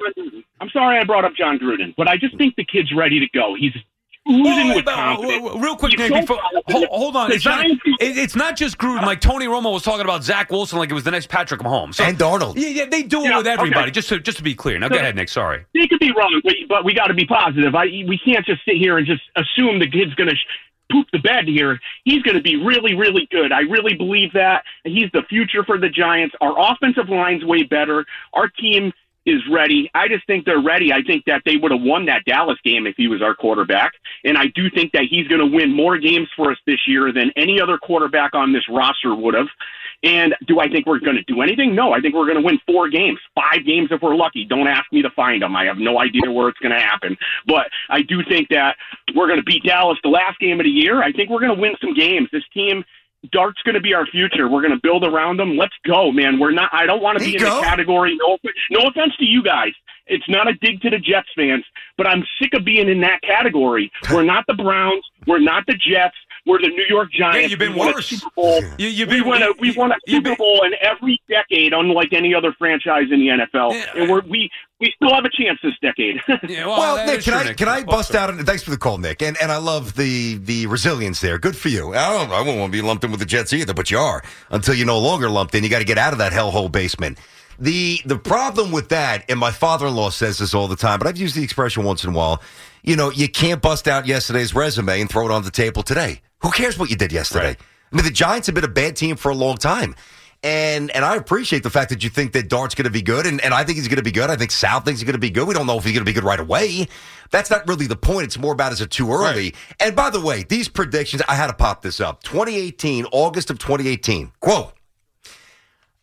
I'm sorry I brought up John Gruden, but I just think the kid's ready to go. He's oozing with confidence. Real quick, Nick, hold on. It's not just Gruden. Like Tony Romo was talking about Zach Wilson like it was the next Patrick Mahomes. So, and Darnold. Yeah, they do it with everybody. Okay. Just to be clear. Now, go ahead, Nick. Sorry. They could be wrong, but we got to be positive. We can't just sit here and just assume the kid's going to poop the bed here. He's going to be really, really good. I really believe that. He's the future for the Giants. Our offensive line's way better. Our team is ready. I just think they're ready. I think that they would have won that Dallas game if he was our quarterback. And I do think that he's going to win more games for us this year than any other quarterback on this roster would have. And do I think we're going to do anything? No, I think we're going to win 4 games, 5 games if we're lucky. Don't ask me to find them. I have no idea where it's going to happen. But I do think that we're going to beat Dallas the last game of the year. I think we're going to win some games. This team, Dart's going to be our future. We're going to build around them. Let's go, man. I don't want to be in the category. No offense to you guys. It's not a dig to the Jets fans, but I'm sick of being in that category. We're not the Browns. We're not the Jets. We're the New York Giants. Yeah, you've been worse. Super Bowl. We won a Super Bowl in every decade, unlike any other franchise in the NFL. Yeah. And we still have a chance this decade. Yeah, well, Nick, can I bust out? And thanks for the call, Nick. And I love the resilience there. Good for you. I won't want to be lumped in with the Jets either, but you are. Until you're no longer lumped in, you got to get out of that hellhole basement. The problem with that, and my father-in-law says this all the time, but I've used the expression once in a while, you know, you can't bust out yesterday's resume and throw it on the table today. Who cares what you did yesterday? Right. I mean, the Giants have been a bad team for a long time. And I appreciate the fact that you think that Dart's going to be good, and I think he's going to be good. I think Sal thinks he's going to be good. We don't know if he's going to be good right away. That's not really the point. It's more about is it too early? Right. And by the way, these predictions, I had to pop this up. 2018, August of 2018. Quote,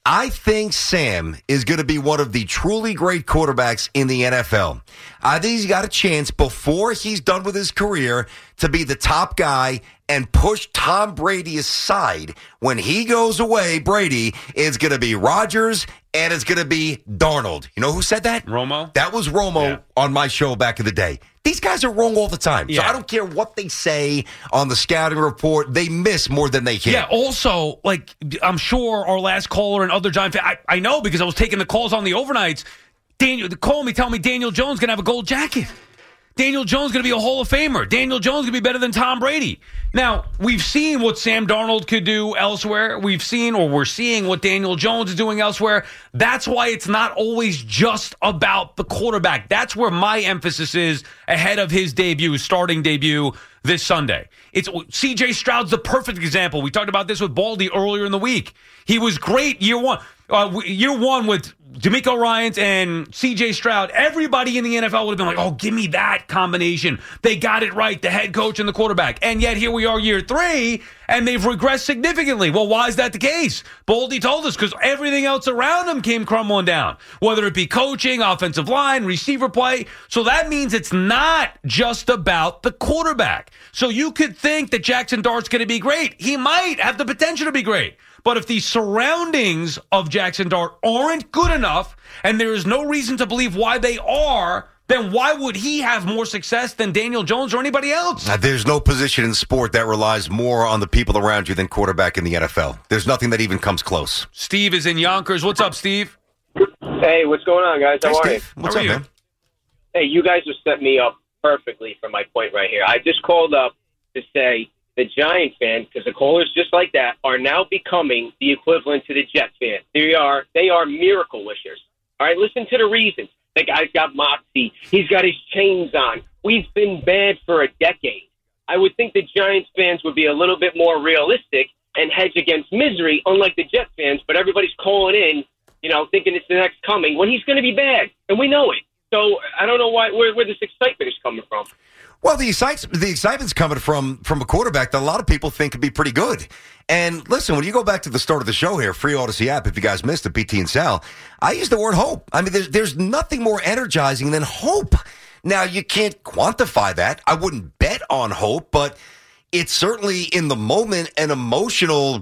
I think Sam is going to be one of the truly great quarterbacks in the NFL. I think he's got a chance before he's done with his career to be the top guy and push Tom Brady aside. When he goes away, Brady, is going to be Rodgers and it's going to be Darnold. You know who said that? Romo? That was Romo on my show back in the day. These guys are wrong all the time. So Yeah. I don't care what they say on the scouting report. They miss more than they hit. Yeah, also, like, I'm sure our last caller and other Giant fans, I know because I was taking the calls on the overnights. Daniel, call me, tell me Daniel Jones going to have a gold jacket. Daniel Jones going to be a Hall of Famer. Daniel Jones going to be better than Tom Brady. Now, we've seen what Sam Darnold could do elsewhere. We're seeing what Daniel Jones is doing elsewhere. That's why it's not always just about the quarterback. That's where my emphasis is ahead of his starting debut this Sunday. C.J. Stroud's the perfect example. We talked about this with Baldy earlier in the week. He was great year one. Year one with D'Amico Ryans and C.J. Stroud, everybody in the NFL would have been like, oh, give me that combination. They got it right, the head coach and the quarterback. And yet here we are year 3, and they've regressed significantly. Well, why is that the case? Baldy told us because everything else around them came crumbling down, whether it be coaching, offensive line, receiver play. So that means it's not just about the quarterback. So you could think that Jackson Dart's going to be great. He might have the potential to be great. But if the surroundings of Jackson Dart aren't good enough, and there is no reason to believe why they are, then why would he have more success than Daniel Jones or anybody else? There's no position in sport that relies more on the people around you than quarterback in the NFL. There's nothing that even comes close. Steve is in Yonkers. What's up, Steve? Hey, what's going on, guys? How are Steve. you? What's up, man? Hey, you guys have set me up perfectly for my point right here. I just called up to say the Giant fans, because the callers just like that, are now becoming the equivalent to the Jet fans. They are miracle wishers. All right, listen to the reasons. The guy's got moxie. He's got his chains on. We've been bad for a decade. I would think the Giants fans would be a little bit more realistic and hedge against misery, unlike the Jet fans, but everybody's calling in, thinking it's the next coming, when he's going to be bad, and we know it. So I don't know where this excitement is coming from. Well, the excitement's coming from a quarterback that a lot of people think could be pretty good. And listen, when you go back to the start of the show here, free Odyssey app, if you guys missed it, BT and Sal, I use the word hope. I mean, there's nothing more energizing than hope. Now, you can't quantify that. I wouldn't bet on hope, but it's certainly in the moment an emotional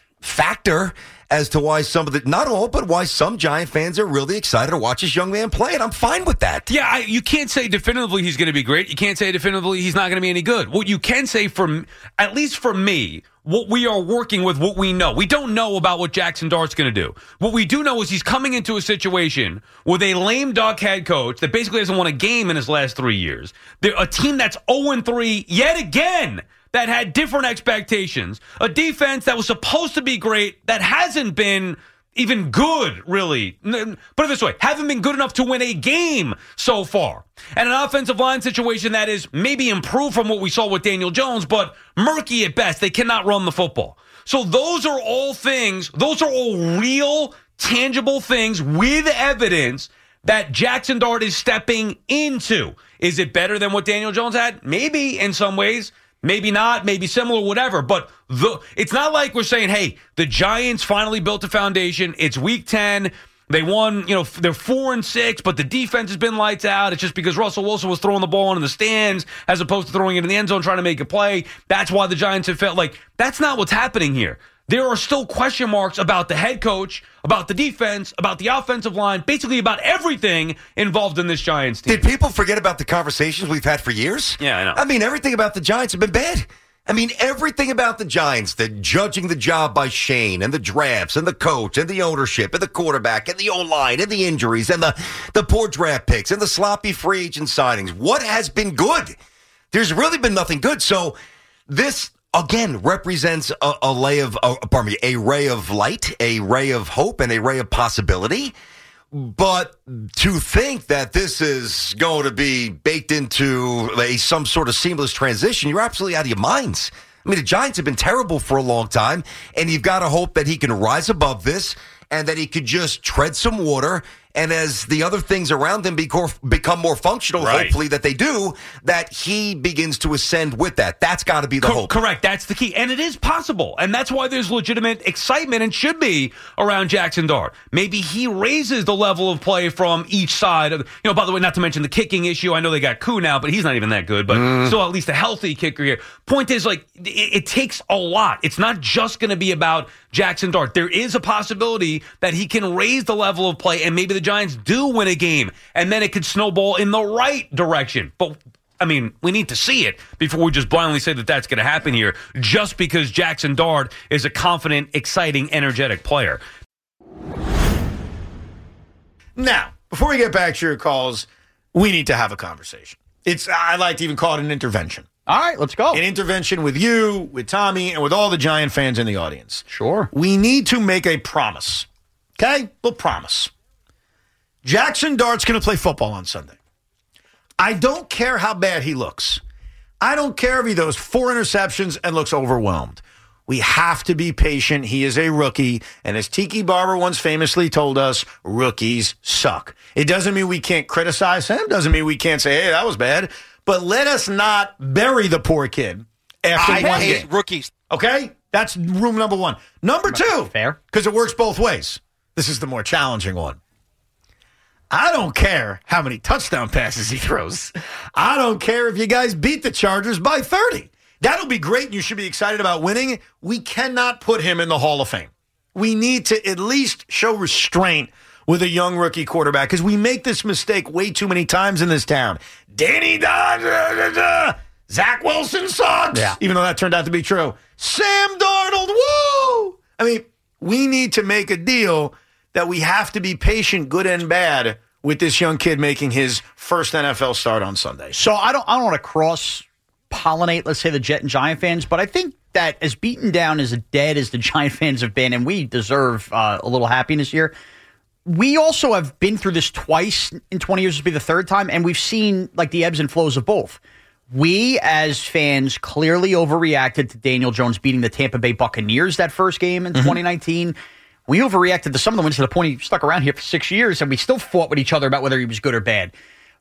factor as to why not all, but why some Giant fans are really excited to watch this young man play, and I'm fine with that. Yeah, you can't say definitively he's going to be great. You can't say definitively he's not going to be any good. What you can say, at least for me, what we are working with, what we know. We don't know about what Jackson Dart's going to do. What we do know is he's coming into a situation with a lame duck head coach that basically hasn't won a game in his last 3 years. They're a team that's 0-3 yet again, that had different expectations. A defense that was supposed to be great that hasn't been even good, really. Put it this way, haven't been good enough to win a game so far. And an offensive line situation that is maybe improved from what we saw with Daniel Jones, but murky at best. They cannot run the football. So those are all real, tangible things with evidence that Jackson Dart is stepping into. Is it better than what Daniel Jones had? Maybe in some ways. Maybe not, maybe similar, whatever. But it's not like we're saying, hey, the Giants finally built a foundation. It's week 10. They won, they're 4-6, but the defense has been lights out. It's just because Russell Wilson was throwing the ball in the stands as opposed to throwing it in the end zone trying to make a play. That's why the Giants have felt like that's not what's happening here. There are still question marks about the head coach, about the defense, about the offensive line, basically about everything involved in this Giants team. Did people forget about the conversations we've had for years? Yeah, I know. I mean, everything about the Giants have been bad. I mean, everything about the Giants, the judging the job by Shane and the drafts and the coach and the ownership and the quarterback and the O-line and the injuries and the poor draft picks and the sloppy free agent signings. What has been good? There's really been nothing good. So this, again, represents a ray of light, a ray of hope, and a ray of possibility. But to think that this is going to be baked into some sort of seamless transition, you're absolutely out of your minds. I mean, the Giants have been terrible for a long time, and you've got to hope that he can rise above this and that he could just tread some water And as the other things around him become more functional, hopefully that they do, that he begins to ascend with that. That's got to be the hope. Correct. That's the key. And it is possible. And that's why there's legitimate excitement and should be around Jackson Dart. Maybe he raises the level of play from each side. By the way, not to mention the kicking issue. I know they got Koo now, but he's not even that good. But still at least a healthy kicker here. Point is, it takes a lot. It's not just going to be about Jackson Dart. There is a possibility that he can raise the level of play and maybe the Giants do win a game and then it could snowball in the right direction. But we need to see it before we just blindly say that that's going to happen here just because Jackson Dart is a confident, exciting, energetic player. Now, before we get back to your calls, we need to have a conversation. I like to even call it an intervention. All right, let's go. An intervention with you, with Tommy, and with all the Giant fans in the audience. Sure. We need to make a promise. Okay? We'll promise. Jackson Dart's going to play football on Sunday. I don't care how bad he looks. I don't care if he throws 4 interceptions and looks overwhelmed. We have to be patient. He is a rookie. And as Tiki Barber once famously told us, rookies suck. It doesn't mean we can't criticize him. Doesn't mean we can't say, hey, that was bad. But let us not bury the poor kid after one game. Rookies. Okay? That's room number 1. Number 2. Fair. Because it works both ways. This is the more challenging one. I don't care how many touchdown passes he throws. I don't care if you guys beat the Chargers by 30. That'll be great, and you should be excited about winning. We cannot put him in the Hall of Fame. We need to at least show restraint with a young rookie quarterback because we make this mistake way too many times in this town. Danny Dodge, Zach Wilson sucks, even though that turned out to be true. Sam Darnold, woo! We need to make a deal that we have to be patient, good and bad, with this young kid making his first NFL start on Sunday. So I don't want to cross-pollinate, let's say, the Jet and Giant fans, but I think that as beaten down, as dead as the Giant fans have been, and we deserve a little happiness here, we also have been through this twice in 20 years. This will be the third time, and we've seen the ebbs and flows of both. We, as fans, clearly overreacted to Daniel Jones beating the Tampa Bay Buccaneers that first game in 2019. We overreacted to some of the wins to the point he stuck around here for 6 years, and we still fought with each other about whether he was good or bad.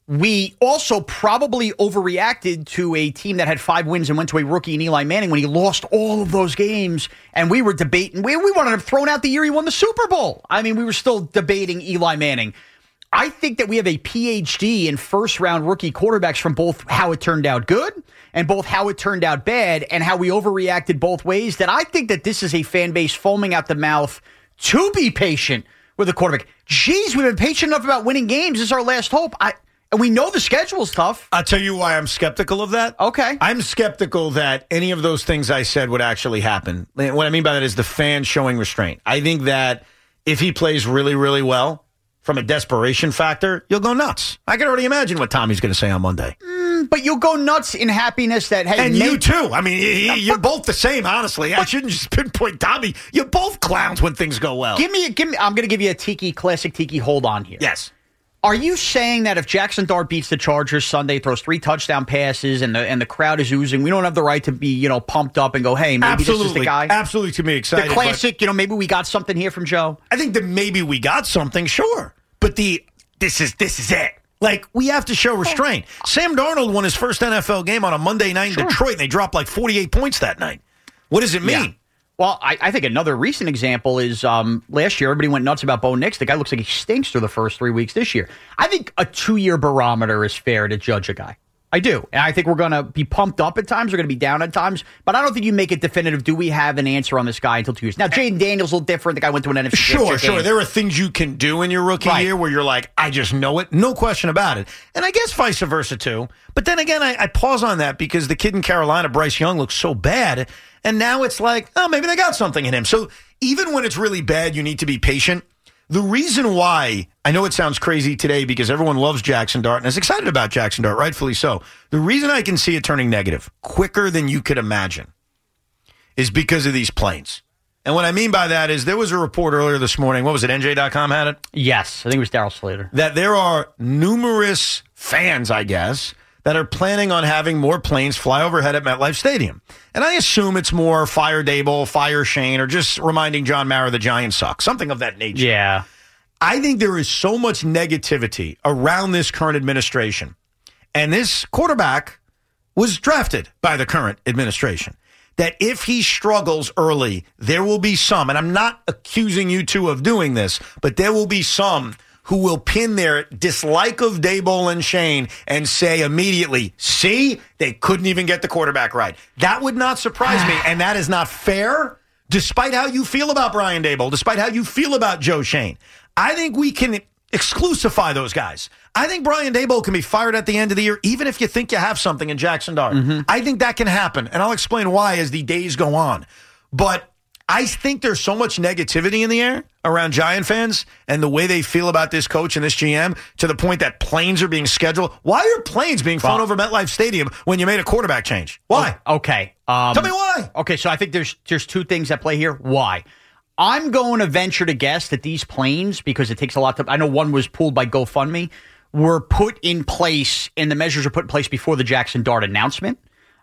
We also probably overreacted to a team that had 5 wins and went to a rookie in Eli Manning when he lost all of those games, and we were debating. We wanted him thrown out the year he won the Super Bowl. We were still debating Eli Manning. I think that we have a PhD in first-round rookie quarterbacks from both how it turned out good and both how it turned out bad and how we overreacted both ways, that I think that this is a fan base foaming out the mouth to be patient with the quarterback. Jeez, we've been patient enough about winning games. This is our last hope. And we know the schedule's tough. I'll tell you why I'm skeptical of that. Okay. I'm skeptical that any of those things I said would actually happen. What I mean by that is the fans showing restraint. I think that if he plays really, really well, from a desperation factor, you'll go nuts. I can already imagine what Tommy's going to say on Monday. But you'll go nuts in happiness that, hey... And you too. You're both the same, honestly. I shouldn't just pinpoint Tommy. You're both clowns when things go well. Give me. I'm going to give you a classic Tiki hold on here. Yes. Are you saying that if Jackson Dart beats the Chargers Sunday, throws 3 touchdown passes, and the crowd is oozing, we don't have the right to be pumped up and go, hey, maybe this is the guy? Absolutely, to be excited. The classic, maybe we got something here from Joe. I think that maybe we got something, sure. But this is it. We have to show restraint. Sam Darnold won his first NFL game on a Monday night in Detroit, and they dropped 48 points that night. What does it mean? Yeah. Well, I think another recent example is last year, everybody went nuts about Bo Nix. The guy looks like he stinks through the first 3 weeks this year. I think a 2-year barometer is fair to judge a guy. I do. And I think we're going to be pumped up at times. We're going to be down at times. But I don't think you make it definitive. Do we have an answer on this guy until 2 years? Now, Jaden Daniels a little different. The guy went to an NFC Championship game. There are things you can do in your rookie year where you're like, I just know it. No question about it. And I guess vice versa, too. But then again, I pause on that because the kid in Carolina, Bryce Young, looks so bad. And now it's like, oh, maybe they got something in him. So even when it's really bad, you need to be patient. The reason why, I know it sounds crazy today because everyone loves Jackson Dart and is excited about Jackson Dart, rightfully so. The reason I can see it turning negative quicker than you could imagine is because of these planes. And what I mean by that is there was a report earlier this morning, what was it, NJ.com had it? Yes, I think it was Daryl Slater. That there are numerous fans, I guess, that are planning on having more planes fly overhead at MetLife Stadium. And I assume it's more fire Dable, fire Shane, or just reminding John Mara the Giants suck. Something of that nature. Yeah. I think there is so much negativity around this current administration. And this quarterback was drafted by the current administration. That if he struggles early, there will be some, and I'm not accusing you two of doing this, but there will be some who will pin their dislike of Daboll and Shane and say immediately, see, they couldn't even get the quarterback right. That would not surprise me, and that is not fair, despite how you feel about Brian Daboll, despite how you feel about Joe Shane. I think we can exclusify those guys. I think Brian Daboll can be fired at the end of the year, even if you think you have something in Jackson Dart. I think that can happen, and I'll explain why as the days go on. But I think there's so much negativity in the air around Giant fans and the way they feel about this coach and this GM to the point that planes are being scheduled. Why are planes being flown over MetLife Stadium when you made a quarterback change? Why? Okay. Tell me why. Okay, so I think there's two things at play here. Why? I'm going to venture to guess that these planes, because it takes a lot to, I know one was pulled by GoFundMe, were put in place, and the measures are put in place before the Jackson Dart announcement.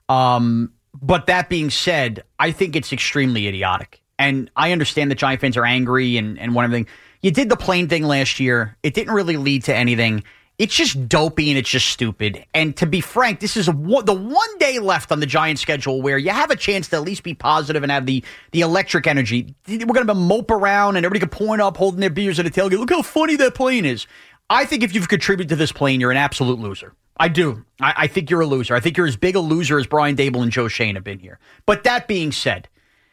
But that being said, I think it's extremely idiotic. And I understand that Giant fans are angry and want everything. You did the plane thing last year. It didn't really lead to anything. It's just dopey and it's just stupid. And to be frank, this is the one day left on the Giants schedule where you have a chance to at least be positive and have the electric energy. We're going to mope around and everybody can point up holding their beers at a tailgate. Look how funny that plane is. I think if you've contributed to this plane, you're an absolute loser. I do. I think you're a loser. I think you're as big a loser as Brian Daboll and Joe Shane have been here. But that being said,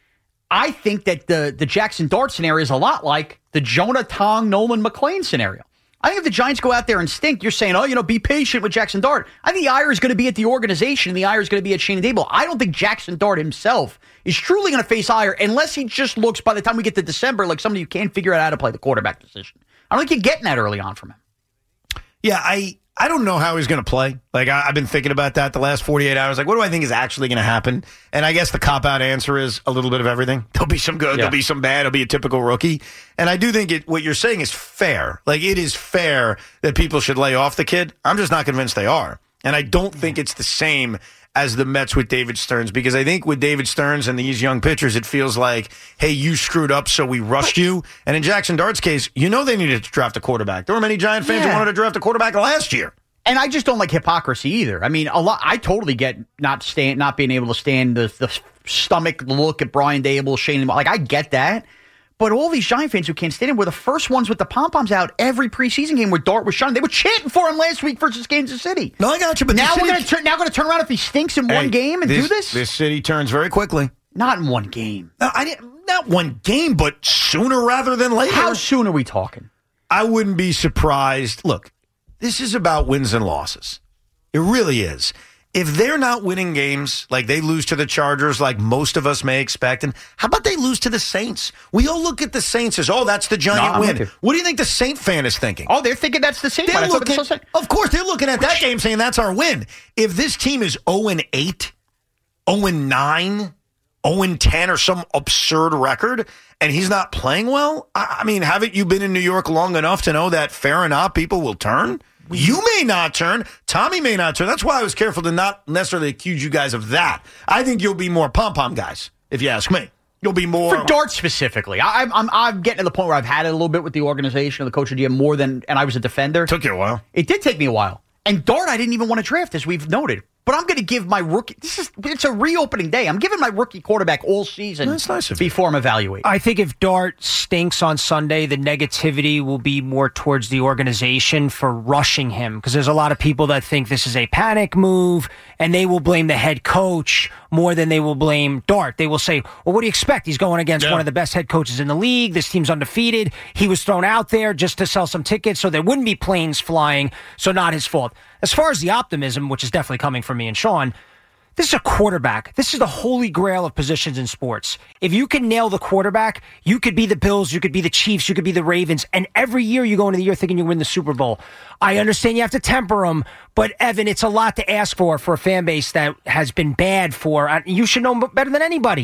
I think that the Jackson Dart scenario is a lot like the Jonah Tong, Nolan McLean scenario. I think if the Giants go out there and stink, you're saying, be patient with Jackson Dart. I think the ire is going to be at the organization, and the ire is going to be at Shane Daboll. I don't think Jackson Dart himself is truly going to face ire unless he just looks, by the time we get to December, like somebody who can't figure out how to play the quarterback position. I don't think you're getting that early on from him. Yeah, I don't know how he's going to play. Like, I've been thinking about that the last 48 hours. Like, what do I think is actually going to happen? And I guess the cop-out answer is a little bit of everything. There'll be some good. There'll be some bad. It'll be a typical rookie. And I do think what you're saying is fair. Like, it is fair that people should lay off the kid. I'm just not convinced they are. And I don't think it's the same as the Mets with David Stearns, because I think with David Stearns and these young pitchers, it feels like, hey, you screwed up, so we rushed you. And in Jackson Dart's case, they needed to draft a quarterback. There were many Giant fans who wanted to draft a quarterback last year. And I just don't like hypocrisy either. I mean, I totally get not being able to stand the stomach look at Brian Daboll, Shane. Like, I get that. But all these Giant fans who can't stand him were the first ones with the pom-poms out every preseason game where Dart was shining. They were chanting for him last week versus Kansas City. No, I got you. But now we're going to turn around if he stinks in one game and do this? This city turns very quickly. Not in one game. No, not one game, but sooner rather than later. How soon are we talking? I wouldn't be surprised. Look, this is about wins and losses. It really is. If they're not winning games, like they lose to the Chargers, like most of us may expect, and how about they lose to the Saints? We all look at the Saints as, that's the Giant win. What do you think the Saint fan is thinking? Oh, they're thinking that's the Saint fan. Of course, they're looking at that game saying that's our win. If this team is 0-8, 0-9, 0-10, or some absurd record, and he's not playing well, I mean, haven't you been in New York long enough to know that fair enough, people will turn? You may not turn. Tommy may not turn. That's why I was careful to not necessarily accuse you guys of that. I think you'll be more pom-pom guys, if you ask me. You'll be more... For Dart specifically. I'm getting to the point where I've had it a little bit with the organization or the coach of GM more than... And I was a defender. Took you a while. It did take me a while. And Dart, I didn't even want to draft, as we've noted. But I'm going to give my rookie... It's a reopening day. I'm giving my rookie quarterback all season. That's nice of you. Before I'm evaluating. I think if Dart stinks on Sunday, the negativity will be more towards the organization for rushing him. Because there's a lot of people that think this is a panic move, and they will blame the head coach more than they will blame Dart. They will say, well, what do you expect? He's going against one of the best head coaches in the league. This team's undefeated. He was thrown out there just to sell some tickets so there wouldn't be planes flying, so not his fault. As far as the optimism, which is definitely coming from me and Sean, this is a quarterback. This is the holy grail of positions in sports. If you can nail the quarterback, you could be the Bills, you could be the Chiefs, you could be the Ravens, and every year you go into the year thinking you win the Super Bowl. I understand you have to temper them, but Evan, it's a lot to ask for a fan base that has been bad for. You should know better than anybody.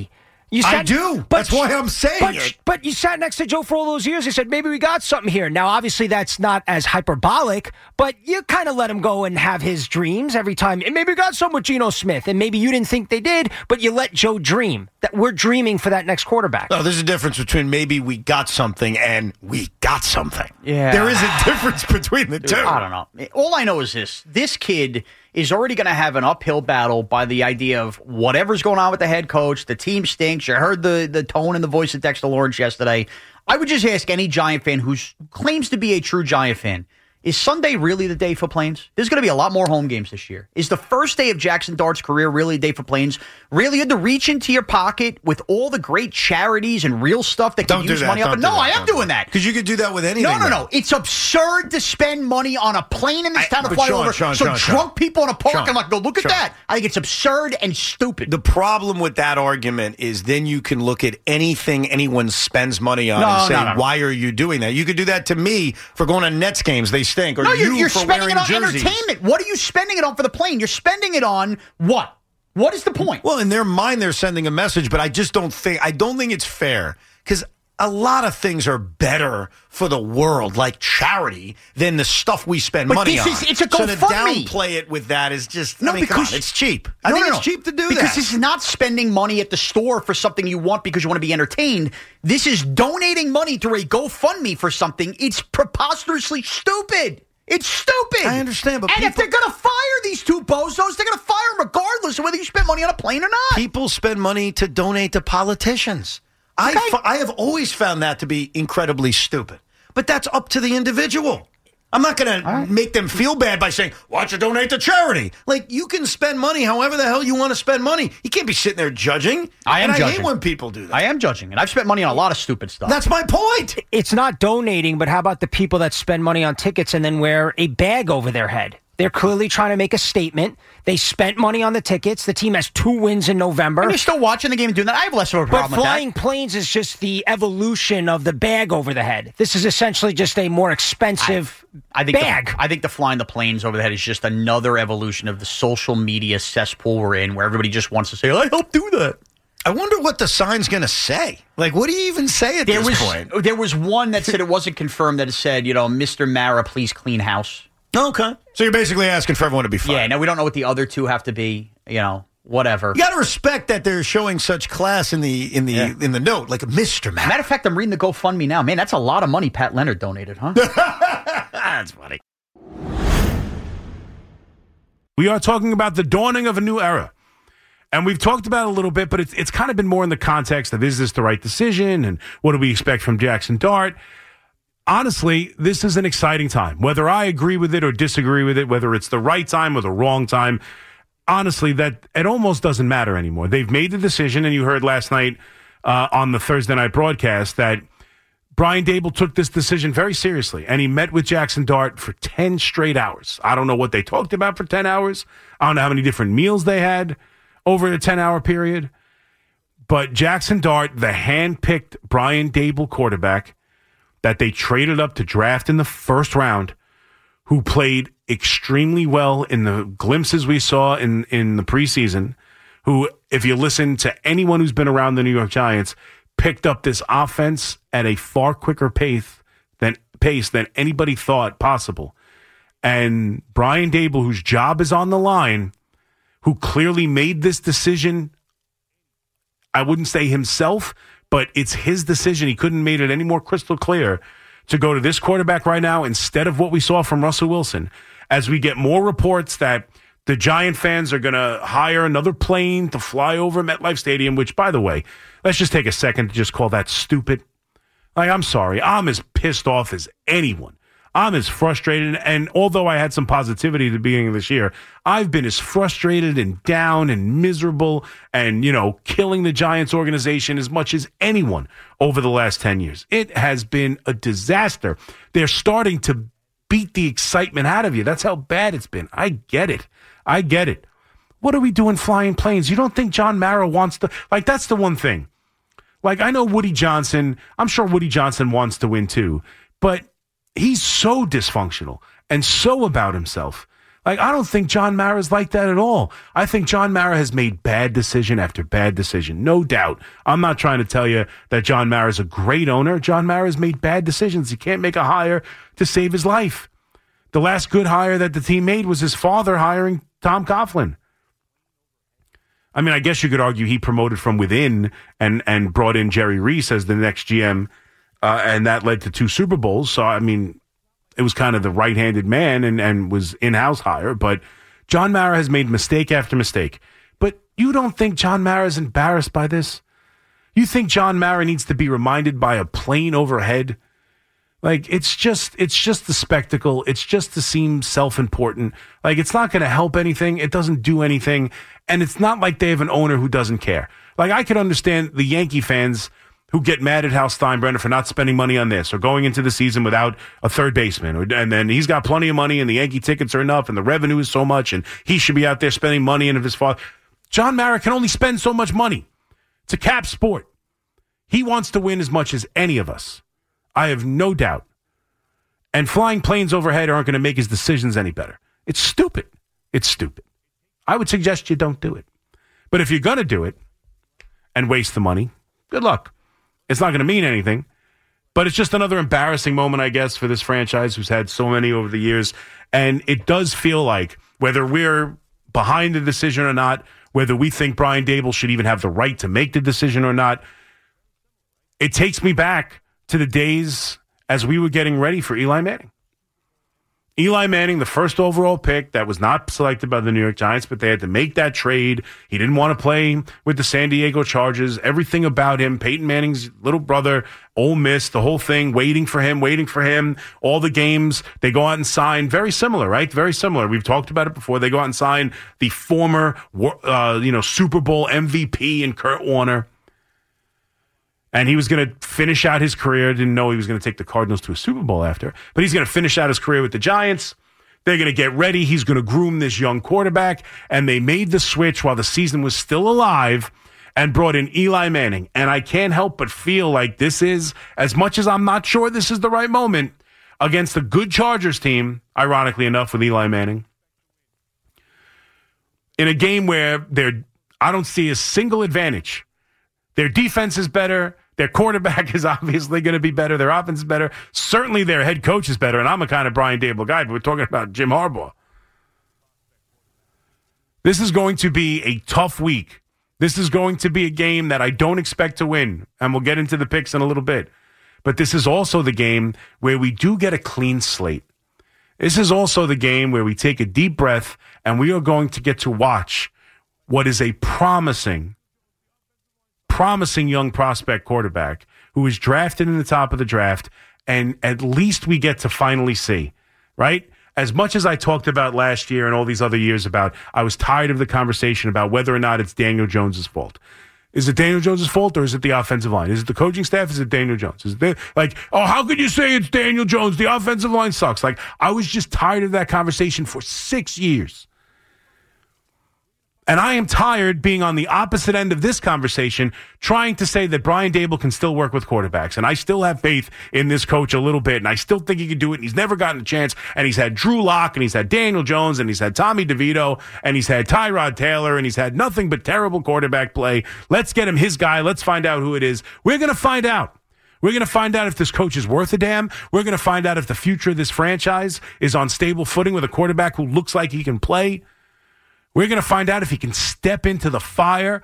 I do. That's why I'm saying it. But you sat next to Joe for all those years. You said, maybe we got something here. Now, obviously, that's not as hyperbolic, but you kind of let him go and have his dreams every time. And maybe we got something with Geno Smith, and maybe you didn't think they did, but you let Joe dream. That we're dreaming for that next quarterback. No, there's a difference between maybe we got something and we got something. Yeah. There is a difference between the two. I don't know. All I know is this. This kid is already going to have an uphill battle by the idea of whatever's going on with the head coach. The team stinks. You heard the tone and the voice of Dexter Lawrence yesterday. I would just ask any Giant fan who claims to be a true Giant fan, is Sunday really the day for Plains? There's going to be a lot more home games this year. Is the first day of Jackson Dart's career really a day for Plains? Really, you had to reach into your pocket with all the great charities and real stuff that can use money up? No, I am doing that. Because you could do that with anything. No. It's absurd to spend money on a plane in this town to fly over. So drunk people in a parking lot go, look at that. I think it's absurd and stupid. The problem with that argument is then you can look at anything anyone spends money on and say, why are you doing that? You could do that to me for going to Nets games. They stink. Or no, you're for spending wearing it on jerseys. entertainment. What are you spending it on for the plane? You're spending it on what? What is the point? Well, in their mind, they're sending a message, but I don't think it's fair because a lot of things are better for the world, like charity, than the stuff we spend money on. It's a GoFundMe. So to downplay it with that is just, come on, it's cheap. I think it's cheap to do that. Because this is not spending money at the store for something you want because you want to be entertained. This is donating money through a GoFundMe for something. It's preposterously stupid. It's stupid. I understand, but if they're going to fire these two bozos, they're going to fire them regardless of whether you spend money on a plane or not. People spend money to donate to politicians. Okay. I have always found that to be incredibly stupid. But that's up to the individual. I'm not going to make them feel bad by saying, why don't you donate to charity? Like, you can spend money however the hell you want to spend money. You can't be sitting there judging. I hate when people do that. I am judging, and I've spent money on a lot of stupid stuff. That's my point. It's not donating, but how about the people that spend money on tickets and then wear a bag over their head? They're clearly trying to make a statement. They spent money on the tickets. The team has 2 wins in November. And you're still watching the game and doing that. I have less of a problem with that. But flying planes is just the evolution of the bag over the head. This is essentially just a more expensive bag. I think the flying the planes over the head is just another evolution of the social media cesspool we're in, where everybody just wants to say, I helped do that. I wonder what the sign's going to say. Like, what do you even say at this point? There was one that said it wasn't confirmed, that it said, Mr. Mara, please clean house. Okay. So you're basically asking for everyone to be fired. Yeah, now we don't know what the other two have to be, whatever. You got to respect that they're showing such class in the note, like a Mr. Mara. Matter of fact, I'm reading the GoFundMe now. Man, that's a lot of money Pat Leonard donated, huh? That's funny. We are talking about the dawning of a new era. And we've talked about it a little bit, but it's kind of been more in the context of, is this the right decision? And what do we expect from Jackson Dart? Honestly, this is an exciting time. Whether I agree with it or disagree with it, whether it's the right time or the wrong time, honestly, that it almost doesn't matter anymore. They've made the decision, and you heard last night on the Thursday night broadcast that Brian Daboll took this decision very seriously, and he met with Jackson Dart for 10 straight hours. I don't know what they talked about for 10 hours. I don't know how many different meals they had over a 10-hour period. But Jackson Dart, the hand-picked Brian Daboll quarterback that they traded up to draft in the first round, who played extremely well in the glimpses we saw in the preseason, who, if you listen to anyone who's been around the New York Giants, picked up this offense at a far quicker pace than anybody thought possible. And Brian Daboll, whose job is on the line, who clearly made this decision, I wouldn't say himself, but it's his decision. He couldn't have made it any more crystal clear to go to this quarterback right now instead of what we saw from Russell Wilson. As we get more reports that the Giant fans are going to hire another plane to fly over MetLife Stadium, which, by the way, let's just take a second to just call that stupid. Like, I'm sorry. I'm as pissed off as anyone. I'm as frustrated, and although I had some positivity at the beginning of this year, I've been as frustrated and down and miserable and, killing the Giants organization as much as anyone over the last 10 years. It has been a disaster. They're starting to beat the excitement out of you. That's how bad it's been. I get it. What are we doing flying planes? You don't think John Mara wants to... Like, that's the one thing. Like, I know Woody Johnson. I'm sure Woody Johnson wants to win too, but he's so dysfunctional and so about himself Like, I don't think John Mara's like that at all. I think John Mara has made bad decision after bad decision, no doubt. I'm not trying to tell you that John Mara's a great owner. John Mara's made bad decisions. He can't make a hire to save his life. The last good hire that the team made was his father hiring Tom Coughlin. I mean, I guess you could argue he promoted from within and brought in Jerry Reese as the next GM, and that led to 2 Super Bowls. So, I mean, it was kind of the right-handed man and was in-house hire. But John Mara has made mistake after mistake. But you don't think John Mara is embarrassed by this? You think John Mara needs to be reminded by a plane overhead? Like, it's just the spectacle. It's just to seem self-important. Like, it's not going to help anything. It doesn't do anything. And it's not like they have an owner who doesn't care. Like, I could understand the Yankee fans who get mad at Hal Steinbrenner for not spending money on this or going into the season without a third baseman. And then he's got plenty of money and the Yankee tickets are enough and the revenue is so much and he should be out there spending money. And if his father, John Mara can only spend so much money. It's a cap sport. He wants to win as much as any of us. I have no doubt. And flying planes overhead aren't going to make his decisions any better. It's stupid. It's stupid. I would suggest you don't do it. But if you're going to do it and waste the money, good luck. It's not going to mean anything, but it's just another embarrassing moment, I guess, for this franchise who's had so many over the years. And it does feel like, whether we're behind the decision or not, whether we think Brian Daboll should even have the right to make the decision or not, it takes me back to the days as we were getting ready for Eli Manning. Eli Manning, the first overall pick that was not selected by the New York Giants, but they had to make that trade. He didn't want to play with the San Diego Chargers. Everything about him, Peyton Manning's little brother, Ole Miss, the whole thing, waiting for him, all the games. They go out and sign, very similar, right? Very similar. We've talked about it before. They go out and sign the former Super Bowl MVP in Kurt Warner. And he was going to finish out his career. Didn't know he was going to take the Cardinals to a Super Bowl after. But he's going to finish out his career with the Giants. They're going to get ready. He's going to groom this young quarterback. And they made the switch while the season was still alive and brought in Eli Manning. And I can't help but feel like this is, as much as I'm not sure this is the right moment, against a good Chargers team, ironically enough, with Eli Manning, in a game where I don't see a single advantage. Their defense is better. Their quarterback is obviously going to be better. Their offense is better. Certainly their head coach is better. And I'm a kind of Brian Daboll guy, but we're talking about Jim Harbaugh. This is going to be a tough week. This is going to be a game that I don't expect to win. And we'll get into the picks in a little bit. But this is also the game where we do get a clean slate. This is also the game where we take a deep breath and we are going to get to watch what is a promising young prospect quarterback who was drafted in the top of the draft, and at least we get to finally see, right? As much as I talked about last year and all these other years about, I was tired of the conversation about whether or not it's Daniel Jones' fault. Is it Daniel Jones' fault or is it the offensive line? Is it the coaching staff? Is it Daniel Jones? Is it how could you say it's Daniel Jones? The offensive line sucks. Like, I was just tired of that conversation for 6 years. And I am tired being on the opposite end of this conversation, trying to say that Brian Daboll can still work with quarterbacks. And I still have faith in this coach a little bit. And I still think he can do it. And he's never gotten a chance. And he's had Drew Lock, and he's had Daniel Jones, and he's had Tommy DeVito, and he's had Tyrod Taylor, and he's had nothing but terrible quarterback play. Let's get him his guy. Let's find out who it is. We're going to find out. We're going to find out if this coach is worth a damn. We're going to find out if the future of this franchise is on stable footing with a quarterback who looks like he can play. We're going to find out if he can step into the fire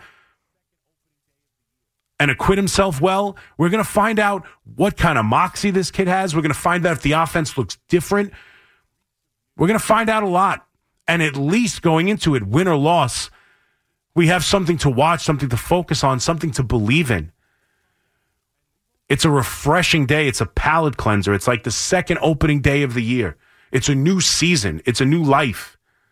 and acquit himself well. We're going to find out what kind of moxie this kid has. We're going to find out if the offense looks different. We're going to find out a lot. And at least going into it, win or loss, we have something to watch, something to focus on, something to believe in. It's a refreshing day. It's a palate cleanser. It's like the second opening day of the year. It's a new season. It's a new life.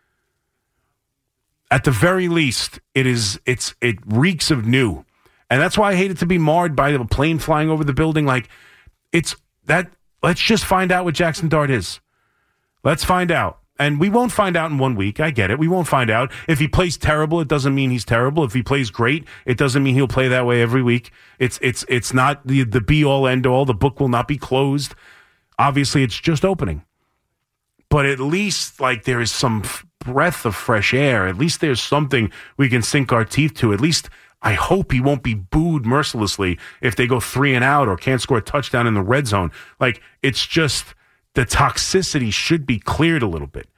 At the very least, it reeks of new. And that's why I hate it to be marred by the plane flying over the building. Like, it's that. Let's just find out what Jackson Dart is. Let's find out. And we won't find out in 1 week. I get it. We won't find out. If he plays terrible, it doesn't mean he's terrible. If he plays great, it doesn't mean he'll play that way every week. It's not the be all end all. The book will not be closed. Obviously, it's just opening. but at least like there is some breath of fresh air. At least there's something we can sink our teeth to. At least I hope he won't be booed mercilessly if they go 3 and out or can't score a touchdown in the red zone. Like, it's just the toxicity should be cleared a little bit.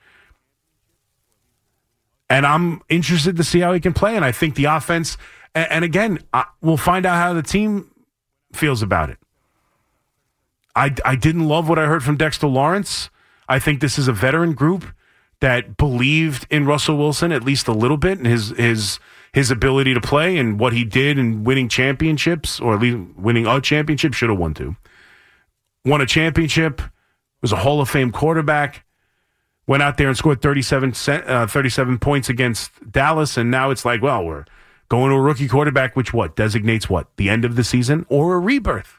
And I'm interested to see how he can play. And I think the offense, and again, we'll find out how the team feels about it. I didn't love what I heard from Dexter Lawrence. I think this is a veteran group that believed in Russell Wilson at least a little bit and his ability to play and what he did in winning championships, or at least winning a championship. Should have won 2. Won a championship, was a Hall of Fame quarterback, went out there and scored 37 points against Dallas, and now it's like, well, we're going to a rookie quarterback, which designates the end of the season or a rebirth.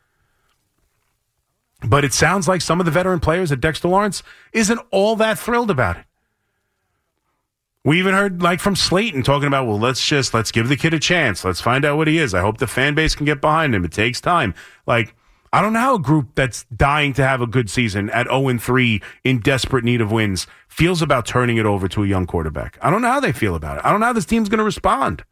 But it sounds like some of the veteran players at Dexter Lawrence isn't all that thrilled about it. We even heard from Slayton talking about, well, let's give the kid a chance. Let's find out what he is. I hope the fan base can get behind him. It takes time. I don't know how a group that's dying to have a good season at 0-3 in desperate need of wins feels about turning it over to a young quarterback. I don't know how they feel about it. I don't know how this team's going to respond.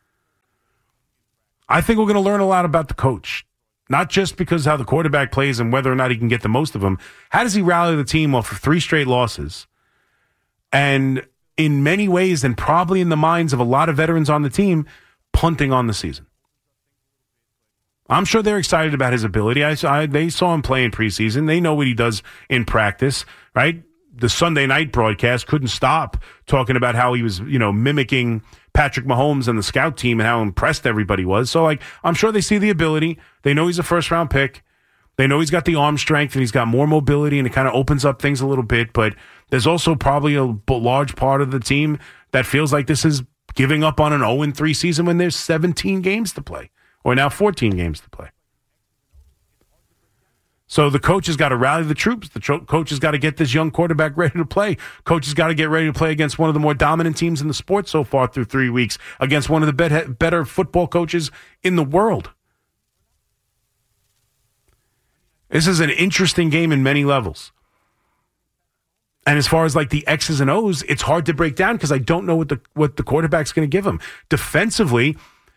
I think we're going to learn a lot about the coach. Not just because how the quarterback plays and whether or not he can get the most of them. How does he rally the team off of 3 straight losses? And in many ways, and probably in the minds of a lot of veterans on the team, punting on the season. I'm sure they're excited about his ability. They saw him play in preseason. They know what he does in practice, right? The Sunday night broadcast couldn't stop talking about how he was, mimicking Patrick Mahomes and the scout team and how impressed everybody was. So, I'm sure they see the ability. They know he's a first-round pick. They know he's got the arm strength and he's got more mobility, and it kind of opens up things a little bit. But there's also probably a large part of the team that feels like this is giving up on an 0-3 season when there's 17 games to play, or now 14 games to play. So the coach has got to rally the troops. The coach has got to get this young quarterback ready to play. Coach has got to get ready to play against one of the more dominant teams in the sport so far through 3 weeks, against one of the better football coaches in the world. This is an interesting game in many levels. And as far as the X's and O's, it's hard to break down because I don't know what the quarterback's going to give him. Defensively,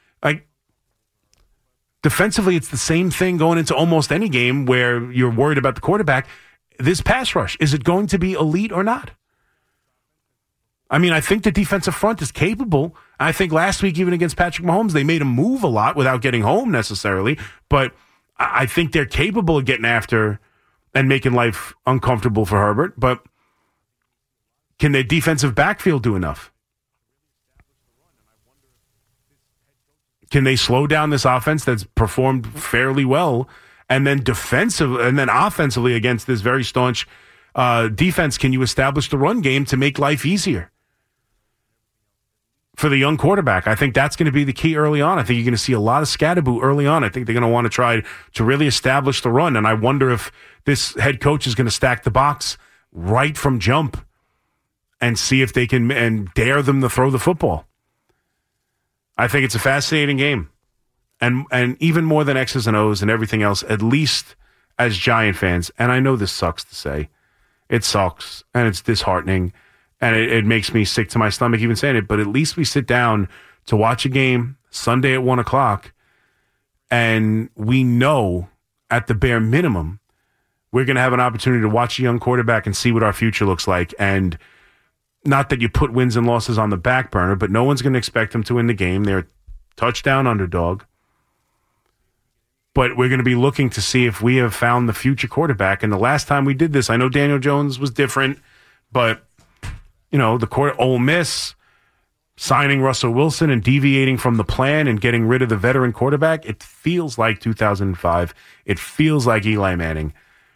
it's the same thing going into almost any game where you're worried about the quarterback. This pass rush, is it going to be elite or not? I think the defensive front is capable. I think last week, even against Patrick Mahomes, they made him move a lot without getting home necessarily. But I think they're capable of getting after and making life uncomfortable for Herbert. But can their defensive backfield do enough? Can they slow down this offense that's performed fairly well, and then offensively against this very staunch defense? Can you establish the run game to make life easier for the young quarterback? I think that's going to be the key early on. I think you're going to see a lot of scatterboo early on. I think they're going to want to try to really establish the run, and I wonder if this head coach is going to stack the box right from jump and see if they can and dare them to throw the football. I think it's a fascinating game. And even more than X's and O's and everything else, at least as Giant fans, and I know this sucks to say, it sucks and it's disheartening and it makes me sick to my stomach even saying it, but at least we sit down to watch a game Sunday at 1:00 and we know at the bare minimum we're going to have an opportunity to watch a young quarterback and see what our future looks like. And not that you put wins and losses on the back burner, but no one's going to expect them to win the game. They're a touchdown underdog. But we're going to be looking to see if we have found the future quarterback. And the last time we did this, I know Daniel Jones was different, but, Ole Miss signing Russell Wilson and deviating from the plan and getting rid of the veteran quarterback, it feels like 2005. It feels like Eli Manning.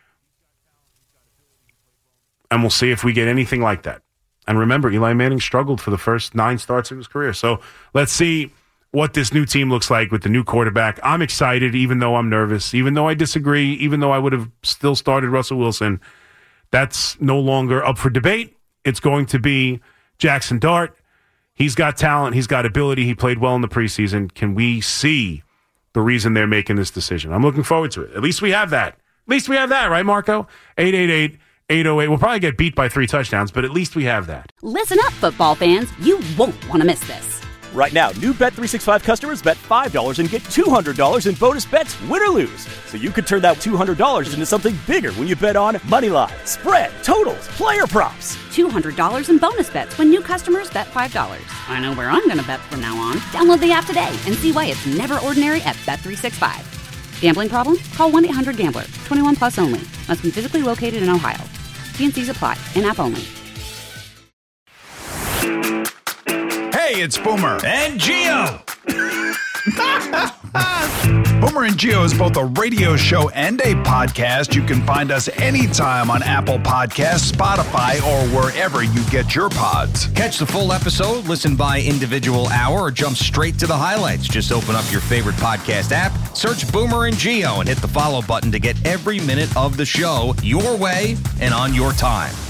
And we'll see if we get anything like that. And remember, Eli Manning struggled for the first 9 starts of his career. So let's see what this new team looks like with the new quarterback. I'm excited, even though I'm nervous, even though I disagree, even though I would have still started Russell Wilson. That's no longer up for debate. It's going to be Jackson Dart. He's got talent. He's got ability. He played well in the preseason. Can we see the reason they're making this decision? I'm looking forward to it. At least we have that. Right, Marco? 888 808. We'll probably get beat by 3 touchdowns, but at least we have that. Listen up, football fans. You won't want to miss this. Right now, new Bet365 customers bet $5 and get $200 in bonus bets, win or lose. So you could turn that $200 into something bigger when you bet on money line, spread, totals, player props. $200 in bonus bets when new customers bet $5. I know where I'm going to bet from now on. Download the app today and see why it's never ordinary at Bet365. Gambling problem? Call 1-800-GAMBLER. 21 plus only. Must be physically located in Ohio. T&Cs apply. In-app only. Hey, it's Boomer. And Gio. Boomer and Gio is both a radio show and a podcast. You can find us anytime on Apple Podcasts, Spotify, or wherever you get your pods. Catch the full episode, listen by individual hour, or jump straight to the highlights. Just open up your favorite podcast app, search Boomer and Gio, and hit the follow button to get every minute of the show your way and on your time.